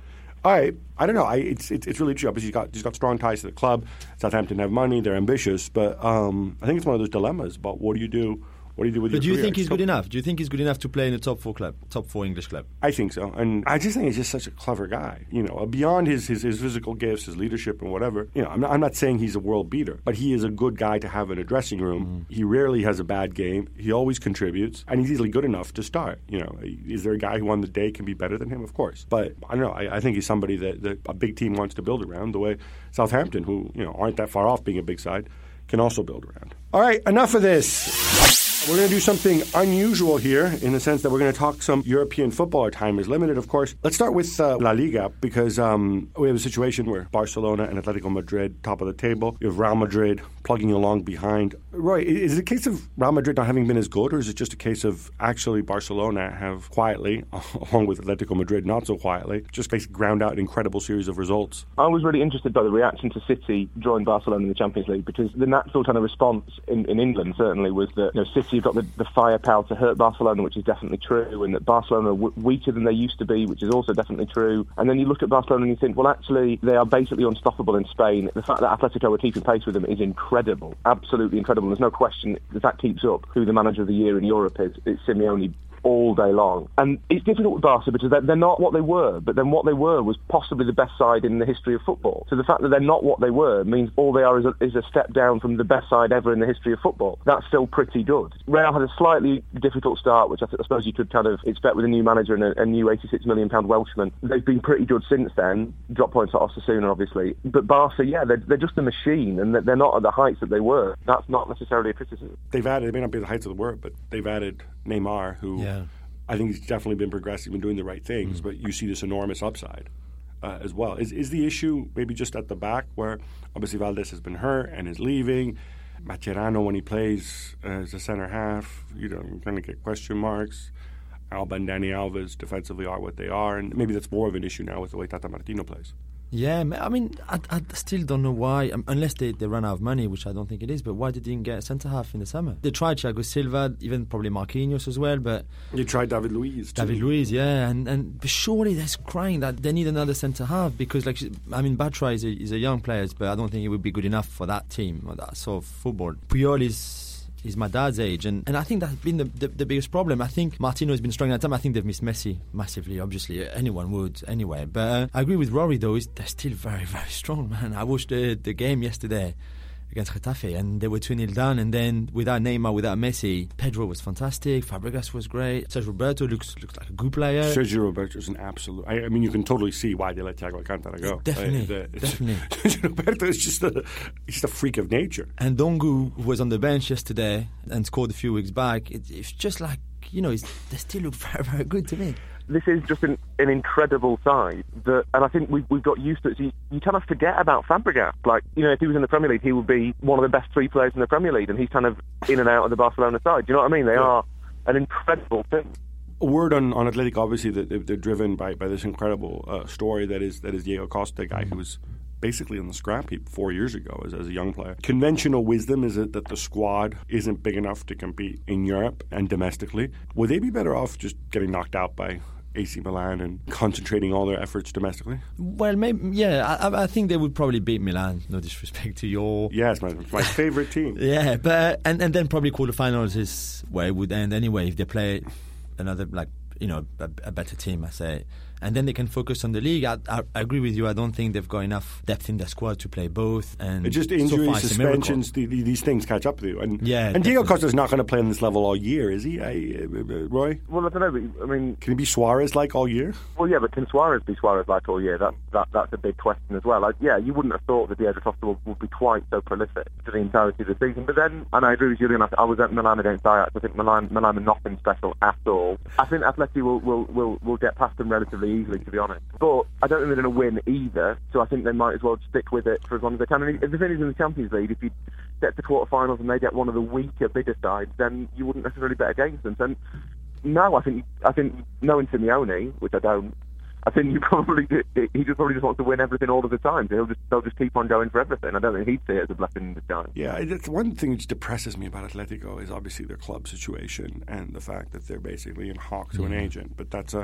All right, I don't know. I, it's, it's it's really true. Obviously, he's got he's got strong ties to the club. Southampton have money; they're ambitious, but um, I think it's one of those dilemmas about what do you do. What do you do with but your do you career? think he's so, good enough? Do you think he's good enough to play in a top four club, top four English club? I think so, and I just think he's just such a clever guy. You know, beyond his, his, his physical gifts, his leadership, and whatever. You know, I'm not, I'm not saying he's a world beater, but he is a good guy to have in a dressing room. Mm. He rarely has a bad game. He always contributes, and he's easily good enough to start. You know, is there a guy who on the day can be better than him? Of course, but I don't know. I, I think he's somebody that, that a big team wants to build around. The way Southampton, who you know aren't that far off being a big side, can also build around. All right, enough of this. We're going to do something unusual here in the sense that we're going to talk some European football. Our time is limited, of course. Let's start with uh, La Liga because um, we have a situation where Barcelona and Atletico Madrid, top of the table. You have Real Madrid plugging along behind. Roy, is it a case of Real Madrid not having been as good, or is it just a case of actually Barcelona have quietly, along with Atletico Madrid not so quietly, just basically ground out an incredible series of results? I was really interested by the reaction to City drawing Barcelona in the Champions League because the natural kind of response in, in England certainly was that you know, City have got the, the firepower to hurt Barcelona, which is definitely true, and that Barcelona are w- weaker than they used to be, which is also definitely true. And then you look at Barcelona and you think, well, actually, they are basically unstoppable in Spain. The fact that Atletico are keeping pace with them is incredible, absolutely incredible. There's no question if that keeps up who the manager of the year in Europe is. It's Simeone all day long. And it's difficult with Barca because they're, they're not what they were, but then what they were was possibly the best side in the history of football. So the fact that they're not what they were means all they are is a, is a step down from the best side ever in the history of football. That's still pretty good. Real had a slightly difficult start, which I, th- I suppose you could kind of expect with a new manager and a, a new eighty-six million pound Welshman. They've been pretty good since then. Drop points at Osasuna, obviously. But Barca, yeah, they're, they're just a machine, and they're not at the heights that they were. That's not necessarily a criticism. They've added, they may not be at the heights of the word, but they've added Neymar, who... Yeah. I think he's definitely been progressive and doing the right things, mm. but you see this enormous upside uh, as well. Is is the issue maybe just at the back where obviously Valdés has been hurt and is leaving? Mascherano, when he plays uh, as a centre half, you know, you're going to get question marks. Alba and Dani Alves defensively are what they are, and maybe that's more of an issue now with the way Tata Martino plays. Yeah, I mean, I, I still don't know why, um, unless they, they run out of money, which I don't think it is, but why did they didn't get a centre-half in the summer? They tried Thiago Silva, even probably Marquinhos as well, but... You tried David Luiz, too. David Luiz, yeah, and, and but surely they're crying that they need another centre-half, because, like, I mean, Batra is a, is a young player, but I don't think he would be good enough for that team, or that sort of football. Puyol is... He's my dad's age, and, and I think that's been the, the, the biggest problem. I think Martino has been struggling at the time. I think they've missed Messi massively, obviously. Anyone would, anyway. But uh, I agree with Rory, though. They're still very, very strong, man. I watched the, the game yesterday against Getafe, and they were two nil down, and then without Neymar, without Messi, Pedro was fantastic, Fabregas was great, Sergio Roberto looks looks like a good player. Sergio Roberto is an absolute... I, I mean, you can totally see why they let Thiago Alcantara go. Definitely, uh, the, definitely. Sergio Roberto is just a, he's just a freak of nature. And Dongu, who was on the bench yesterday and scored a few weeks back, it, it's just like, you know, it's, they still look very, very good to me. This is just an, an incredible side, that, and I think we've, we've got used to it. So you, you kind of forget about Fabregas. Like, you know, if he was in the Premier League, he would be one of the best three players in the Premier League, and he's kind of in and out of the Barcelona side. Do you know what I mean? They yeah. are an incredible thing. A word on, on Athletic, obviously, that they're, they're driven by, by this incredible uh, story that is that is Diego Costa, a guy who was basically on the scrap heap four years ago as, as a young player. Conventional wisdom is it that the squad isn't big enough to compete in Europe and domestically. Would they be better off just getting knocked out by A C Milan and concentrating all their efforts domestically? Well, maybe, yeah, I, I think they would probably beat Milan. No disrespect to your... Yes, my, my favourite team. Yeah, but and, and then probably quarterfinals is where it would end anyway if they play another, like, you know, a, a better team, I say. And then they can focus on the league. I, I, I agree with you. I don't think they've got enough depth in their squad to play both. And it's just injuries, so suspensions, the, the, these things catch up with you. And, yeah, and Diego Costa's not going to play on this level all year, is he, I, uh, Roy? Well, I don't know, but, I mean... Can he be Suarez-like all year? Well, yeah, but can Suarez be Suarez-like all year? That, that, that's a big question as well. Like, yeah, you wouldn't have thought that Diego Costa would, would be quite so prolific for the entirety of the season. But then, and I agree with Julian, I was at Milan against Ajax. I think Milan, Milan are nothing special at all. I think Atleti will, will, will, will get past them relatively easily, to be honest. But I don't think they're going to win either, so I think they might as well stick with it for as long as they can. And the thing is, in the Champions League, if you get to quarterfinals and they get one of the weaker, bigger sides, then you wouldn't necessarily bet against them. So no, I think I think knowing Simeone, which I don't, I think you probably do, he just probably just wants to win everything all of the time. So he'll just they'll just keep on going for everything. I don't think he'd see it as a blessing in disguise. Yeah, it's one thing that depresses me about Atletico is obviously their club situation and the fact that they're basically in hock to mm-hmm. an agent. But that's a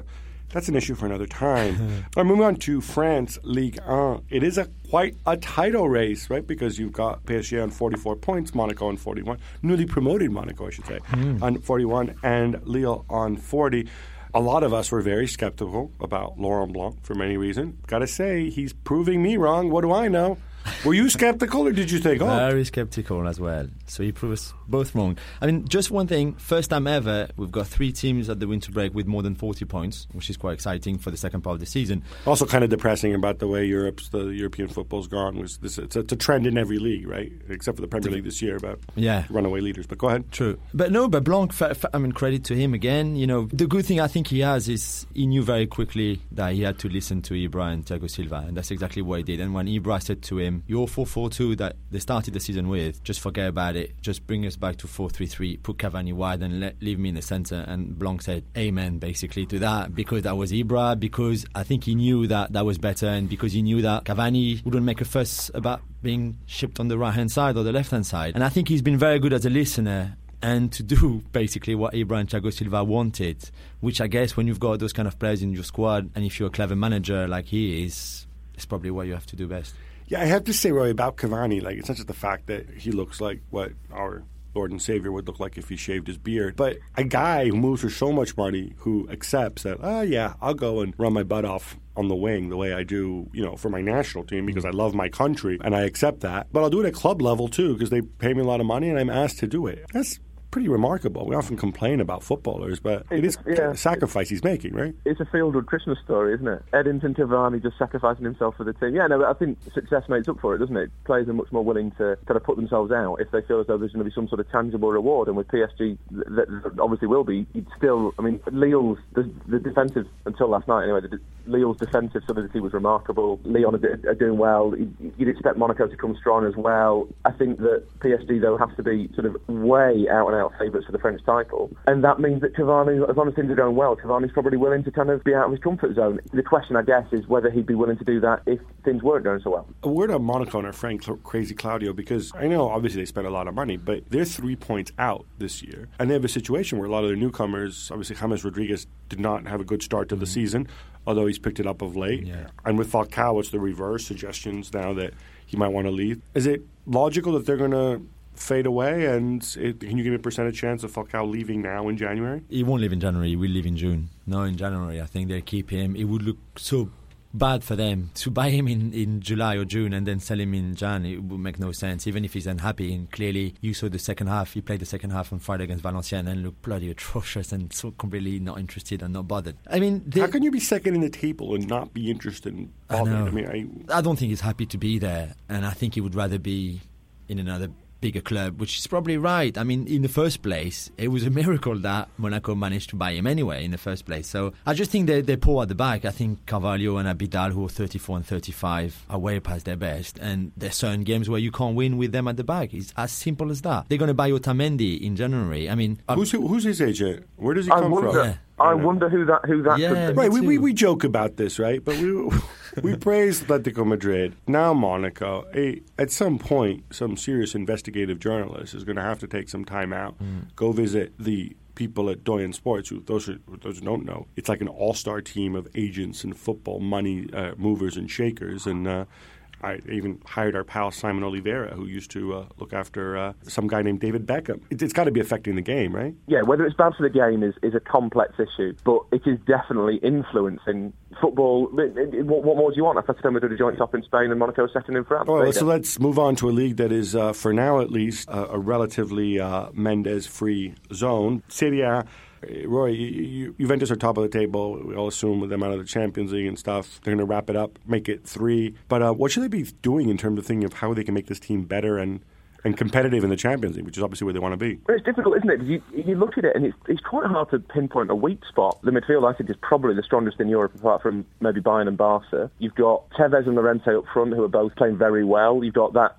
that's an issue for another time. But moving on to France, Ligue one. It is a quite a title race, right? Because you've got P S G on forty-four points, Monaco on forty-one, newly promoted Monaco, I should say, mm. on forty-one, and Lille on forty. A lot of us were very skeptical about Laurent Blanc for many reasons. Got to say, he's proving me wrong. What do I know? Were you skeptical, or did you think, oh? Very skeptical as well. So he proved us both wrong. I mean, just one thing. First time ever, we've got three teams at the winter break with more than forty points, which is quite exciting for the second part of the season. Also kind of depressing about the way Europe's, the European football's gone. Was this, it's, a, it's a trend in every league, right? Except for the Premier League this year about yeah. runaway leaders. But go ahead. True. But no, but Blanc, f- f- I mean, credit to him again. You know, the good thing I think he has is he knew very quickly that he had to listen to Ibra and Thiago Silva, and that's exactly what he did. And when Ibra said to him, "Your four four two that they started the season with, just forget about it. Just bring us back to four three three. Put Cavani wide and let, leave me in the centre." And Blanc said, "Amen," basically to that, because that was Ibra. Because I think he knew that that was better, and because he knew that Cavani wouldn't make a fuss about being shipped on the right hand side or the left hand side. And I think he's been very good as a listener and to do basically what Ibra and Thiago Silva wanted, which I guess when you've got those kind of players in your squad, and if you're a clever manager like he is, it's probably what you have to do best. Yeah, I have to say, Roy, about Cavani, like, it's not just the fact that he looks like what our Lord and Savior would look like if he shaved his beard, but a guy who moves for so much money, who accepts that, oh, yeah, I'll go and run my butt off on the wing the way I do, you know, for my national team because I love my country and I accept that. But I'll do it at club level, too, because they pay me a lot of money and I'm asked to do it. That's pretty remarkable. We often complain about footballers, but it is yeah. a sacrifice he's making, right? It's a feel-good Christmas story, isn't it? Edinson Cavani just sacrificing himself for the team. Yeah, no, but I think success makes up for it, doesn't it? Players are much more willing to kind of put themselves out if they feel as though there's going to be some sort of tangible reward, and with P S G, that obviously will be. You'd still, I mean, Lille's, the, the defensive, until last night anyway, the, Lille's defensive solidity was remarkable. Lyon are, are doing well. You'd expect Monaco to come strong as well. I think that P S G, though, have to be sort of way out and out favourites for the French title, and that means that Cavani, as long as things are going well, Cavani's probably willing to kind of be out of his comfort zone. The question, I guess, is whether he'd be willing to do that if things weren't going so well. A word on Monaco and our friend Crazy Claudio, because I know obviously they spent a lot of money, but they're three points out this year, and they have a situation where a lot of their newcomers, obviously James Rodriguez did not have a good start to the mm-hmm. season, although he's picked it up of late. Yeah. And with Falcao, it's the reverse, suggestions now that he might want to leave. Is it logical that they're going to fade away, and it, can you give me a percentage chance of Falcao leaving now in January? He won't leave in January, he will leave in June. No, in January, I think they'll keep him. It would look so bad for them to buy him in, in July or June and then sell him in Jan. It would make no sense, even if he's unhappy. And clearly, you saw the second half. He played the second half on Friday against Valenciennes and looked bloody atrocious and so completely not interested and not bothered. I mean, they, how can you be second in the table and not be interested in bothered? I, know. I mean, I, I don't think he's happy to be there, and I think he would rather be in another bigger club, which is probably right. I mean, in the first place, it was a miracle that Monaco managed to buy him anyway in the first place. So I just think they, they're poor at the back. I think Carvalho and Abidal, who are thirty-four and thirty-five, are way past their best. And there's certain games where you can't win with them at the back. It's as simple as that. They're going to buy Otamendi in January. I mean, who's, who's his agent? Where does he I come wonder, from? Yeah. I wonder who that who that yeah, could be. Right, we, we we joke about this, right? But we we praise Atletico Madrid, now Monaco. A, at some point, some serious investigative journalist is going to have to take some time out, mm. go visit the people at Doyen Sports, who those, are, those who don't know, it's like an all-star team of agents and football money uh, movers and shakers, and uh, I even hired our pal Simon Oliveira, who used to uh, look after uh, some guy named David Beckham. It, it's got to be affecting the game, right? Yeah, whether it's bad for the game is, is a complex issue, but it is definitely influencing football. It, it, what, what more do you want? Atletico Madrid are joint top in Spain and Monaco second in France. Well, so let's move on to a league that is, uh, for now at least, uh, a relatively uh, Mendes-free zone. Serie A. Roy, you, you, Juventus are top of the table. We all assume with them out of the Champions League and stuff, they're going to wrap it up, make it three. But uh, what should they be doing in terms of thinking of how they can make this team better and, and competitive in the Champions League, which is obviously where they want to be? It's difficult, isn't it? You, you look at it and it's, it's quite hard to pinpoint a weak spot. The midfield, I think, is probably the strongest in Europe, apart from maybe Bayern and Barca. You've got Tevez and Llorente up front, who are both playing very well. You've got that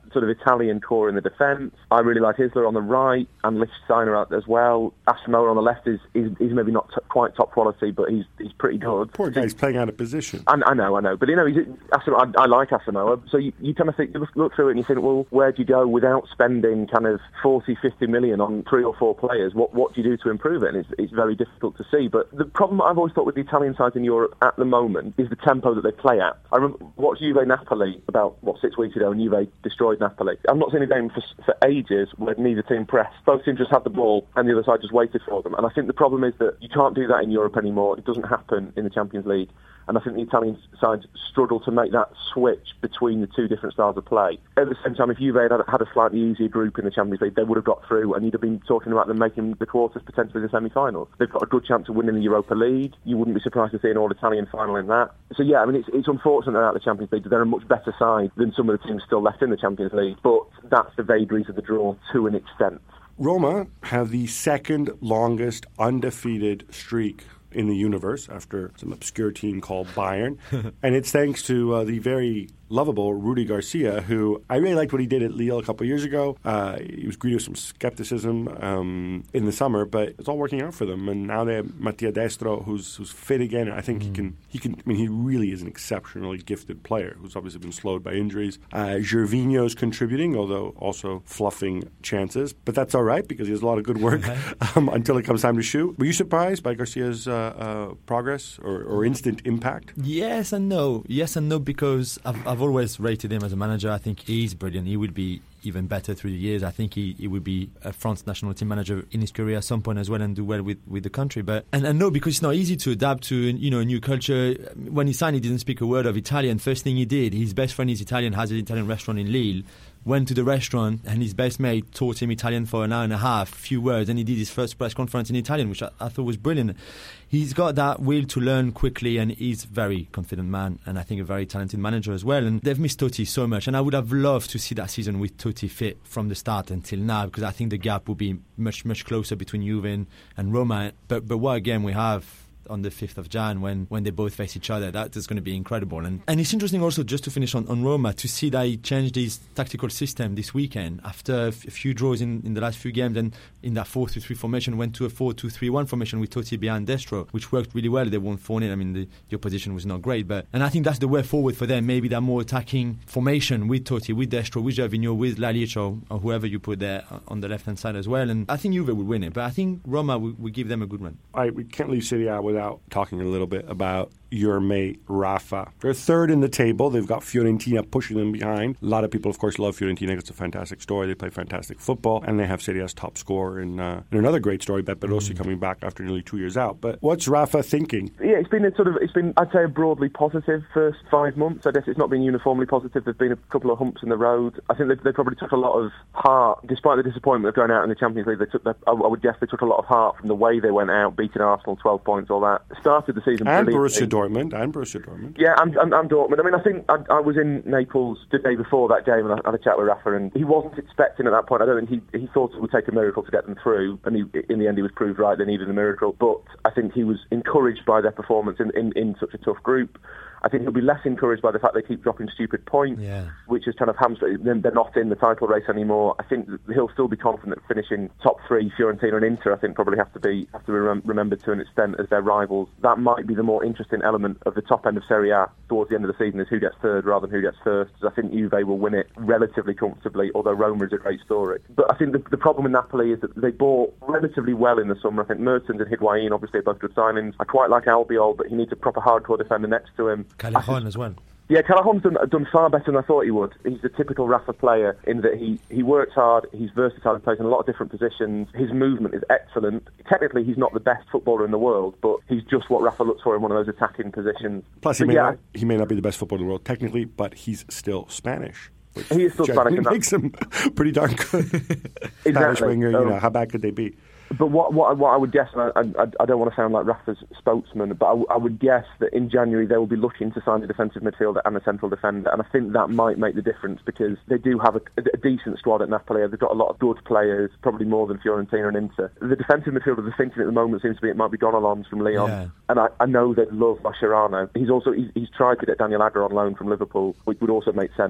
sort of Italian core in the defence. I really like Isla on the right and Lichtsteiner out as well. Asamoah on the left is, is, is maybe not t- quite top quality, but he's he's pretty good. Poor guy's playing out of position. I, I know, I know. But, you know, he's, Asamoah, I, I like Asamoah. So you, you kind of think, you look through it and you think, well, where do you go without spending kind of forty, fifty million on three or four players? What what do you do to improve it? And it's, it's very difficult to see. But the problem I've always thought with the Italian sides in Europe at the moment is the tempo that they play at. I remember watched Juve Napoli about, what, six weeks ago, and Juve destroyed Napoli. I've not seen a game for, for ages where neither team pressed. Both teams just had the ball and the other side just waited for them. And I think the problem is that you can't do that in Europe anymore. It doesn't happen in the Champions League. And I think the Italian sides struggle to make that switch between the two different styles of play. At the same time, if Juve had had a slightly easier group in the Champions League, they would have got through, and you'd have been talking about them making the quarters, potentially the semi-finals. They've got a good chance of winning the Europa League. You wouldn't be surprised to see an all-Italian final in that. So yeah, I mean, it's, it's unfortunate they're out of the Champions League. They're a much better side than some of the teams still left in the Champions League, but that's the vagaries of the draw to an extent. Roma have the second longest undefeated streak in the universe after some obscure team called Bayern. And it's thanks to uh, the very lovable Rudi Garcia, who I really liked what he did at Lille a couple of years ago. Uh, he was greeted with some skepticism um, in the summer, but it's all working out for them. And now they have Mattia Destro, who's who's fit again. And I think mm. he can. He can. I mean, he really is an exceptionally gifted player who's obviously been slowed by injuries. Uh, Gervinho's contributing, although also fluffing chances, but that's all right because he has a lot of good work um, until it comes time to shoot. Were you surprised by Garcia's uh, uh, progress or, or instant impact? Yes and no. Yes and no because I've, I've I've always rated him as a manager. I think he's brilliant. He would be even better through the years. I think he, he would be a France national team manager in his career at some point as well and do well with, with the country. But and, and no, because it's not easy to adapt to, you know, a new culture. When he signed, he didn't speak a word of Italian. First thing he did, his best friend is Italian, has an Italian restaurant in Lille. Went to the restaurant and his best mate taught him Italian for an hour and a half, few words, and he did his first press conference in Italian, which I, I thought was brilliant. He's got that will to learn quickly and he's a very confident man and I think a very talented manager as well. And they've missed Totti so much and I would have loved to see that season with Totti fit from the start until now because I think the gap would be much, much closer between Juve and, and Roma. But, but what again we have on the fifth of January when, when they both face each other. That is going to be incredible. And and it's interesting also, just to finish on, on Roma, to see that he changed his tactical system this weekend after a, f- a few draws in, in the last few games, and in that four two three formation went to a four two three one formation with Totti behind Destro, which worked really well. They won four nil. I mean, the, the opposition was not great, but and I think that's the way forward for them. Maybe that more attacking formation with Totti, with Destro, with Gervinho, with Lalic or, or whoever you put there on the left-hand side as well. And I think Juve would win it, but I think Roma will, will give them a good run. I, we can't leave Serie A without talking a little bit about your mate Rafa. They're third in the table. They've got Fiorentina pushing them behind. A lot of people, of course, love Fiorentina. It's a fantastic story. They play fantastic football, and they have Serie A's top scorer in, uh, in another great story, Beppe Rossi, mm. coming back after nearly two years out. But what's Rafa thinking? Yeah, it's been a sort of, it's been, I'd say, a broadly positive first five months. I guess it's not been uniformly positive. There's been a couple of humps in the road. I think they, they probably took a lot of heart, despite the disappointment of going out in the Champions League. They took, the, I would guess, they took a lot of heart from the way they went out, beating Arsenal twelve points, all that. Started the season and Borussia Dortmund, and Borussia Dortmund. Yeah, and, and, and Dortmund. I mean, I think I, I was in Naples the day before that game and I had a chat with Rafa, and he wasn't expecting at that point. I don't think he he thought it would take a miracle to get them through, and he, in the end he was proved right. They needed a miracle, but I think he was encouraged by their performance in, in, in such a tough group. I think he'll be less encouraged by the fact they keep dropping stupid points, yeah. which is kind of hamstring. They're not in the title race anymore. I think he'll still be confident finishing top three. Fiorentina and Inter, I think, probably have to be have to be rem- remembered to an extent as their rivals. That might be the more interesting element of the top end of Serie A towards the end of the season, is who gets third rather than who gets first. I think Juve will win it relatively comfortably, although Roma is a great story. But I think the, the problem with Napoli is that they bought relatively well in the summer. I think Mertens and Higuain obviously are both good signings. I quite like Albiol, but he needs a proper hardcore defender next to him. Callejon as well. Yeah, Callejon's done, done far better than I thought he would. He's the typical Rafa player in that he, he works hard, he's versatile, he plays in a lot of different positions, his movement is excellent. Technically, he's not the best footballer in the world, but he's just what Rafa looks for in one of those attacking positions. Plus, he, may, yeah, not, he may not be the best footballer in the world technically, but he's still Spanish. He is still Spanish. It makes him pretty darn good. Exactly. Spanish winger, um, you know, how bad could they be? But what what, what I would guess, and I, I, I don't want to sound like Rafa's spokesman, but I, I would guess that in January they will be looking to sign a defensive midfielder and a central defender, and I think that might make the difference because they do have a, a decent squad at Napoli. They've got a lot of good players, probably more than Fiorentina and Inter. The defensive midfielder they're thinking at the moment seems to be it might be Gonalons from Lyon, yeah. and I, I know they love Mascherano. He's also he's, he's tried to get Daniel Agger on loan from Liverpool, which would also make sense.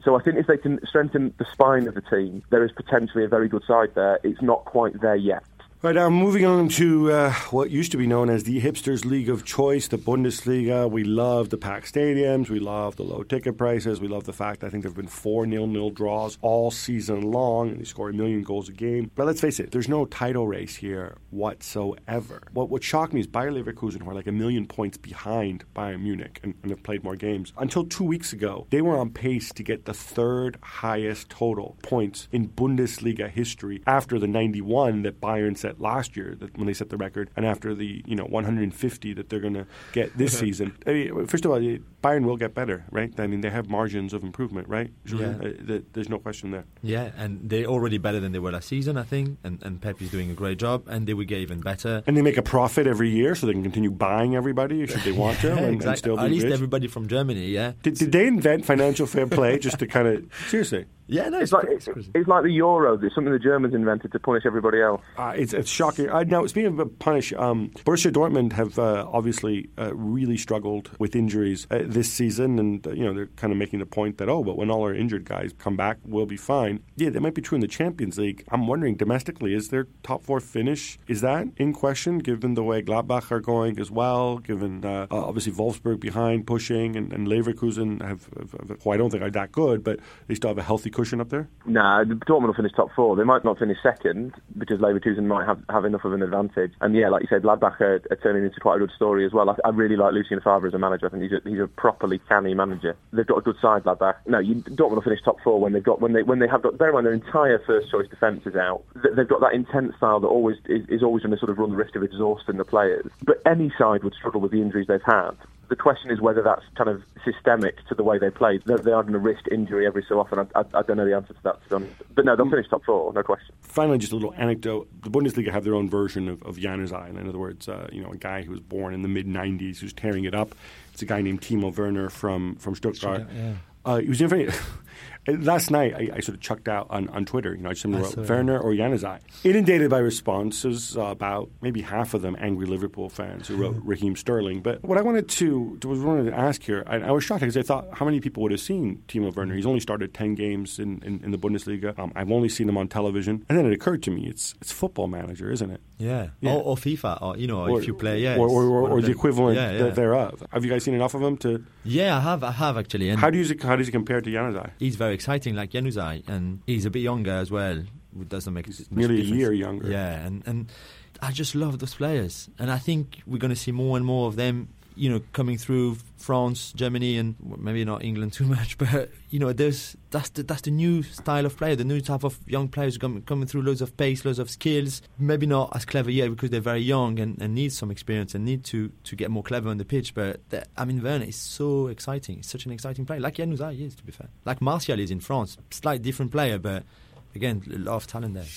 So I think if they can strengthen the spine of the team, there is potentially a very good side there. It's not quite there yet. Right, now moving on to uh, what used to be known as the hipsters' league of choice, the Bundesliga. We love the packed stadiums. We love the low ticket prices. We love the fact I think there have been four nil-nil draws all season long, and they score a million goals a game. But let's face it, there's no title race here whatsoever. What what shocked me is Bayer Leverkusen, who are like a million points behind Bayern Munich and, and have played more games. Until two weeks ago, they were on pace to get the third highest total points in Bundesliga history after the ninety-one that Bayern set last year, that when they set the record, and after the you know one hundred fifty that they're going to get this season. I mean, first of all, Bayern will get better, right? I mean, they have margins of improvement, right? Yeah. Uh, th- there's no question there. Yeah, and they're already better than they were last season, I think, and, and Pep is doing a great job, and they will get even better. And they make a profit every year, so they can continue buying everybody should they want to, yeah, and, exactly. and still be At least rich. Everybody from Germany, yeah. Did, did they invent financial fair play just to kind of, seriously? Yeah, no, it's, it's like it's, it's like the Euro. It's something the Germans invented to punish everybody else. Uh, it's it's shocking. Uh, now, speaking of punish, um, Borussia Dortmund have uh, obviously uh, really struggled with injuries uh, this season, and uh, you know they're kind of making the point that oh, but when all our injured guys come back, we'll be fine. Yeah, that might be true in the Champions League. I'm wondering domestically, is their top four finish, is that in question given the way Gladbach are going as well? Given uh, uh, obviously Wolfsburg behind pushing, and, and Leverkusen have, have, have well, I don't think are that good, but they still have a healthy cushion up there? Nah, Dortmund will finish top four. They might not finish second because Leverkusen might have, have enough of an advantage. And yeah, like you said, Gladbach are, are turning into quite a good story as well. I, I really like Lucien Favre as a manager. I think he's a, he's a properly canny manager. They've got a good side, Gladbach. No, you, Dortmund will finish top four when they've got when they when they have got. Bear in mind their entire first choice defence is out. They've got that intense style that always is, is always going to sort of run the risk of exhausting the players. But any side would struggle with the injuries they've had. The question is whether that's kind of systemic to the way they play. They, they are going to risk injury every so often. I, I, I don't know the answer to that, to be honest. But no, they'll finish top four, no question. Finally, just a little anecdote. The Bundesliga have their own version of, of Januzaj. In other words, uh, you know, a guy who was born in the mid nineties who's tearing it up. It's a guy named Timo Werner from, from Stuttgart. Yeah. Uh, he was in very... Last night, I, I sort of chucked out on, on Twitter, you know, I just wrote Werner or Januzaj. Inundated by responses, uh, about maybe half of them angry Liverpool fans who wrote Raheem Sterling. But what I wanted to, to was wanted to ask here, I, I was shocked because I thought how many people would have seen Timo Werner. He's only started ten games in, in, in the Bundesliga. Um, I've only seen him on television. And then it occurred to me, it's it's Football Manager, isn't it? Yeah, yeah. Or, or FIFA, or, you know, or, if you play, yeah. Or, or, or, or the equivalent yeah, yeah. thereof. Have you guys seen enough of him to... Yeah, I have, I have actually. And how, do you, how does he compare to Januzaj? He's very exciting, like Januzaj, and he's a bit younger as well, which doesn't make he's much nearly difference. a year younger. Yeah, and, and I just love those players, and I think we're going to see more and more of them, you know, coming through France, Germany, and maybe not England too much, but you know, there's that's the that's the new style of player, the new type of young players coming coming through, loads of pace, loads of skills. Maybe not as clever yet because they're very young and, and need some experience and need to, to get more clever on the pitch. But I mean, Werner is so exciting. He's such an exciting player, like Januzaj is, to be fair. Like Martial is in France, slightly different player, but again, a lot of talent there.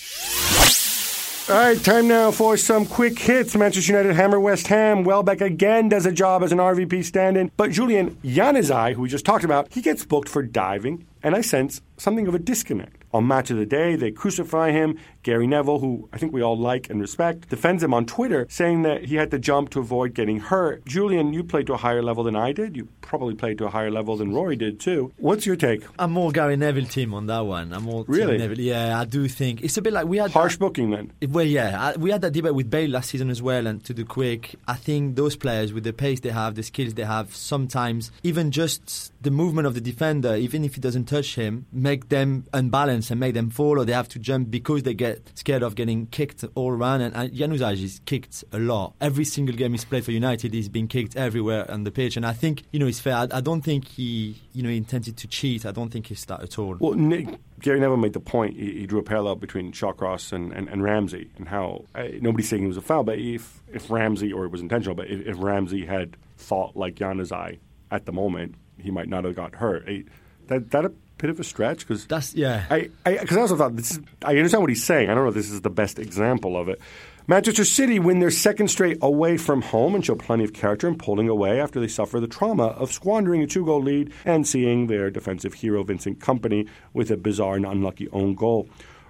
All right, time now for some quick hits. Manchester United hammer West Ham. Welbeck again does a job as an R V P stand-in. But Julian Januzaj, who we just talked about, he gets booked for diving, and I sense something of a disconnect. On Match of the Day, they crucify him. Gary Neville, who I think we all like and respect, defends him on Twitter, saying that he had to jump to avoid getting hurt. Julian, you played to a higher level than I did. You probably played to a higher level than Rory did, too. What's your take? I'm more Gary Neville team on that one. I'm more really? Team Neville. Yeah, I do think. It's a bit like we had... Harsh that, booking, then. Well, yeah. We had that debate with Bale last season as well, and to do quick, I think those players, with the pace they have, the skills they have, sometimes even just the movement of the defender, even if he doesn't touch him, make them unbalanced and make them fall, or they have to jump because they get scared of getting kicked all around. And, and Januzaj is kicked a lot. Every single game he's played for United, he's been kicked everywhere on the pitch. And I think, you know, it's fair. I, I don't think he, you know, intended to cheat. I don't think he's that at all. Well, Nick, Gary Neville made the point. He, he drew a parallel between Shawcross and, and, and Ramsey, and how uh, nobody's saying it was a foul, but if, if Ramsey, or it was intentional, but if, if Ramsey had thought like Januzaj at the moment, he might not have got hurt. I, that that a bit of a stretch? Because that's yeah. I because I, I also thought this is, I understand what he's saying. I don't know if this is the best example of it. Manchester City win their second straight away from home and show plenty of character in pulling away after they suffer the trauma of squandering a two-goal lead and seeing their defensive hero Vincent Kompany with a bizarre and unlucky own goal.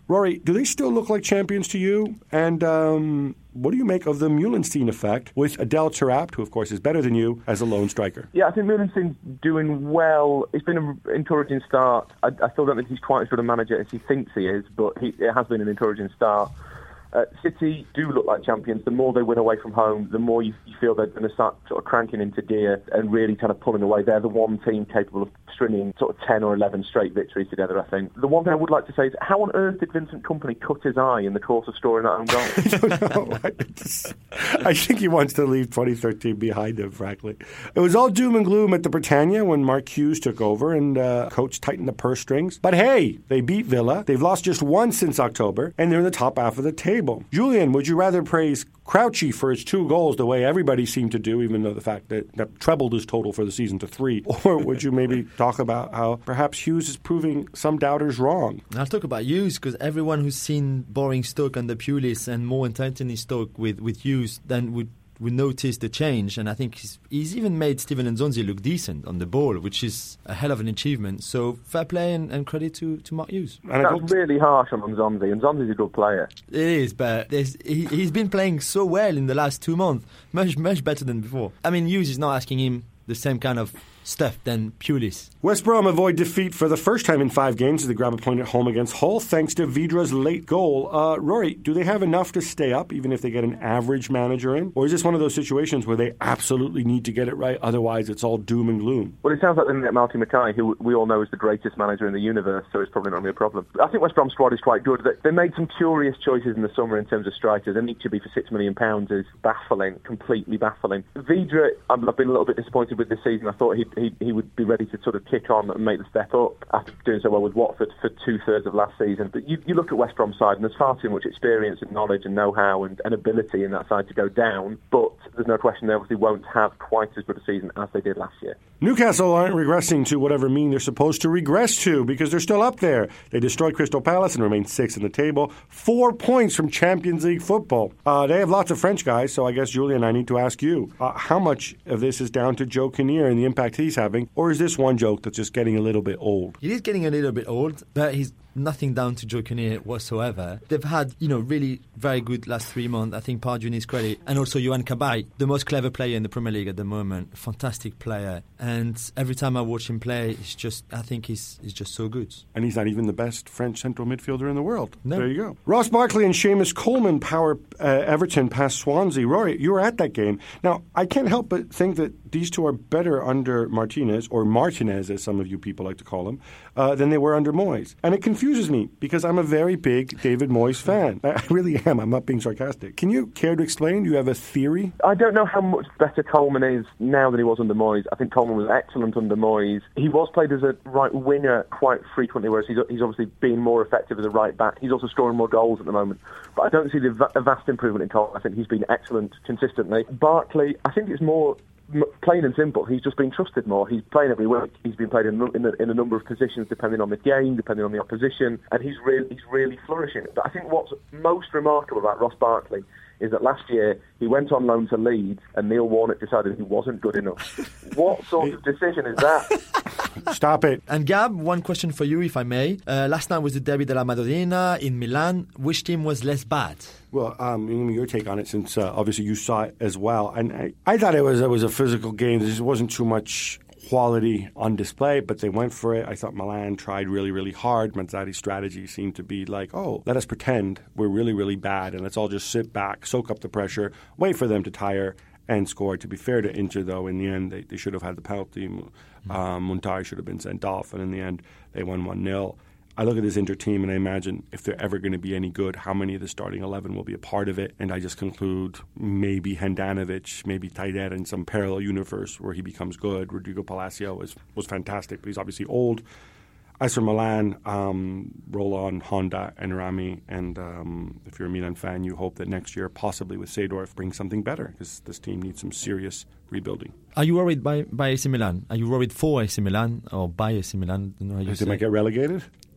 Rory, do they still look like champions to you? And um, what do you make of the Meulenstein effect with Adel Taarabt, who of course is better than you, as a lone striker? Yeah, I think Meulenstein's doing well. It's been an encouraging start. I, I still don't think he's quite as good a manager as he thinks he is, but he, it has been an encouraging start. Uh, City do look like champions. The more they win away from home, the more you, you feel they're going to start sort of cranking into gear and really kind of pulling away. They're the one team capable of stringing sort of ten or eleven straight victories together, I think. The one thing I would like to say is, how on earth did Vincent Kompany cut his eye in the course of scoring that own goal? I don't know. I, just, I think he wants to leave twenty thirteen behind him, frankly. It was all doom and gloom at the Britannia when Mark Hughes took over and uh, coach tightened the purse strings. But hey, they beat Villa. They've lost just once since October, and they're in the top half of the table. Julian, would you rather praise Crouchy for his two goals the way everybody seemed to do, even though the fact that, that trebled his total for the season to three? Or would you maybe talk about how perhaps Hughes is proving some doubters wrong? I'll talk about Hughes because everyone who's seen boring Stoke under Pulis and more entertaining Stoke with, with Hughes then would we noticed the change, and I think he's, he's even made Steven Nzonzi look decent on the ball, which is a hell of an achievement. So fair play and, and credit to, to Mark Hughes. And That's really harsh on Nzonzi. Nzonzi's a good player. It is, but he, he's been playing so well in the last two months, much much better than before. I mean, Hughes is not asking him the same kind of stuff than Pulis. West Brom avoid defeat for the first time in five games as they grab a point at home against Hull thanks to Vidra's late goal. Uh, Rory, do they have enough to stay up even if they get an average manager in? Or is this one of those situations where they absolutely need to get it right, otherwise it's all doom and gloom? Well, it sounds like they get Marty Mackay, who we all know is the greatest manager in the universe, so it's probably not going to be a problem. I think West Brom's squad is quite good. They made some curious choices in the summer in terms of strikers, and each be for six million pounds is baffling, completely baffling. Vidra, I've been a little bit disappointed with this season. I thought he'd, he, he would be ready to sort of kick on and make the step up after doing so well with Watford for two-thirds of last season. But you, you look at West Brom's side, and there's far too much experience and knowledge and know-how and, and ability in that side to go down. But there's no question they obviously won't have quite as good a season as they did last year. Newcastle aren't regressing to whatever mean they're supposed to regress to because they're still up there. They destroyed Crystal Palace and remain sixth in the table. Four points from Champions League football. Uh, they have lots of French guys, so I guess, Julian, I need to ask you, uh, how much of this is down to Joe Kinnear and the impact he's having, or is this one joke that's just getting a little bit old? He is getting a little bit old, but he's nothing down to Joe Kinnear whatsoever. They've had, you know, really very good last three months. I think Pardew needs credit. And also Yohan Cabaye, the most clever player in the Premier League at the moment. Fantastic player. And every time I watch him play, it's just, I think he's, he's just so good. And he's not even the best French central midfielder in the world. No. There you go. Ross Barkley and Seamus Coleman power uh, Everton past Swansea. Rory, you were at that game. Now, I can't help but think that these two are better under Martinez, or Martinez as some of you people like to call him, uh, than they were under Moyes. And it confuses me because I'm a very big David Moyes fan. I really am. I'm not being sarcastic. Can you care to explain? Do you have a theory? I don't know how much better Coleman is now than he was under Moyes. I think Coleman was excellent under Moyes. He was played as a right winger quite frequently, whereas he's, he's obviously been more effective as a right back. He's also scoring more goals at the moment. But I don't see the va- a vast improvement in Coleman. I think he's been excellent consistently. Barkley, I think it's more plain and simple, he's just been trusted more. He's playing every week. He's been played in, in, a, in a number of positions depending on the game, depending on the opposition, and he's really, he's really flourishing. But I think what's most remarkable about Ross Barkley is that last year he went on loan to Leeds and Neil Warnock decided he wasn't good enough. What sort of decision is that? Stop it. And Gab, one question for you, if I may. Uh, last night was the Derby della Madonnina in Milan. Which team was less bad? Well, um, give me your take on it, since uh, obviously you saw it as well. And I, I thought it was it was a physical game. There just wasn't too much quality on display, but they went for it. I thought Milan tried really, really hard. Mazzarri's strategy seemed to be like, oh, let us pretend we're really, really bad, and let's all just sit back, soak up the pressure, wait for them to tire, and score. To be fair to Inter, though, in the end, they, they should have had the penalty. Um, Muntari should have been sent off, and in the end, they won one nil. I look at this Inter team and I imagine if they're ever going to be any good, how many of the starting eleven will be a part of it. And I just conclude maybe Handanovic, maybe Taider in some parallel universe where he becomes good. Rodrigo Palacio was, was fantastic, but he's obviously old. As for Milan, um, roll on Honda and Rami. And um, if you're a Milan fan, you hope that next year, possibly with Seedorf, brings something better because this team needs some serious rebuilding. Are you worried by, by A C Milan? Are you worried for A C Milan or by A C Milan? I don't know how you they might get relegated?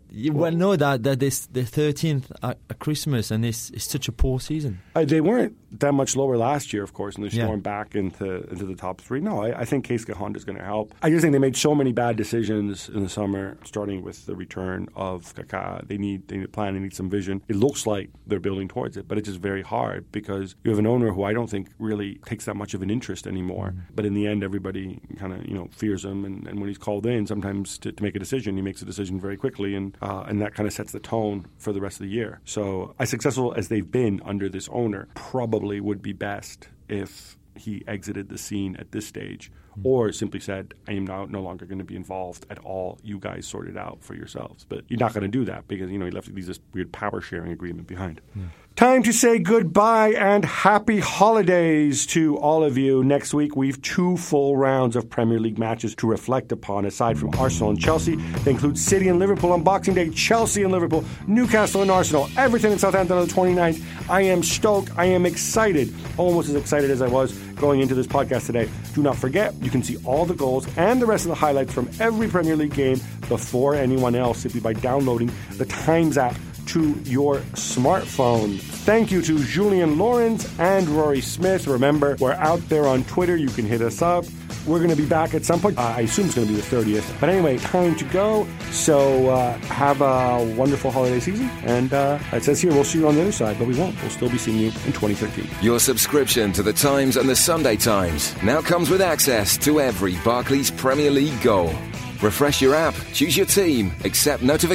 You well know that that this the thirteenth at, at Christmas, and it's it's such a poor season. Uh, they weren't that much lower last year, of course, and they Yeah. stormed back into into the top three. No, I, I think Keisuke Honda is going to help. I just think they made so many bad decisions in the summer, starting with the return of Kaká. They need they need a plan, they need some vision. It looks like they're building towards it, but it's just very hard because you have an owner who I don't think really takes that much of an interest anymore. Mm-hmm. But in the end, everybody kind of you know fears him, and, and when he's called in, sometimes to, to make a decision, he makes a decision very quickly, and uh, and that kind of sets the tone for the rest of the year. So as successful as they've been under this owner, probably would be best if he exited the scene at this stage, mm-hmm. or simply said, I am now no longer going to be involved at all. You guys sort it out for yourselves. But you're not going to do that because, you know, he left these this weird power sharing agreement behind. Yeah. Time to say goodbye and happy holidays to all of you. Next week, we have two full rounds of Premier League matches to reflect upon. Aside from Arsenal and Chelsea, they include City and Liverpool on Boxing Day, Chelsea and Liverpool, Newcastle and Arsenal, everything in Southampton on the twenty-ninth. I am stoked. I am excited. Almost as excited as I was going into this podcast today. Do not forget, you can see all the goals and the rest of the highlights from every Premier League game before anyone else simply by downloading the Times app to your smartphone. Thank you to Julian Lawrence and Rory Smith. Remember, we're out there on Twitter. You can hit us up. We're going to be back at some point. Uh, I assume it's going to be the thirtieth. But anyway, time to go. So uh, have a wonderful holiday season. And uh, it says here, we'll see you on the other side, but we won't. We'll still be seeing you in twenty thirteen. Your subscription to the Times and the Sunday Times now comes with access to every Barclays Premier League goal. Refresh your app, choose your team, accept notifications.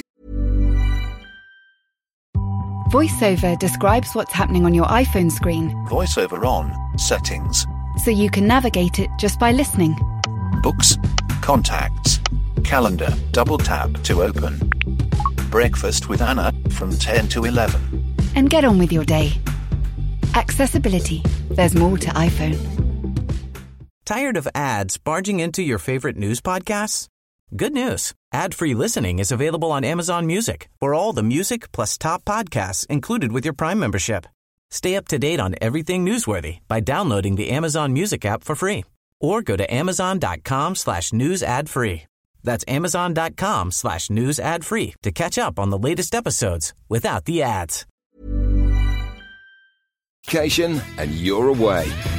VoiceOver describes what's happening on your iPhone screen, VoiceOver on, settings, so you can navigate it just by listening. books, contacts, calendar, double tap to open. Breakfast with Anna from ten to eleven. And get on with your day. Accessibility. There's more to iPhone. Tired of ads barging into your favorite news podcasts? Good news. Ad-free listening is available on Amazon Music for all the music plus top podcasts included with your Prime membership. Stay up to date on everything newsworthy by downloading the Amazon Music app for free or go to amazon.com slash news ad free. That's amazon.com slash news ad free to catch up on the latest episodes without the ads. And you're away.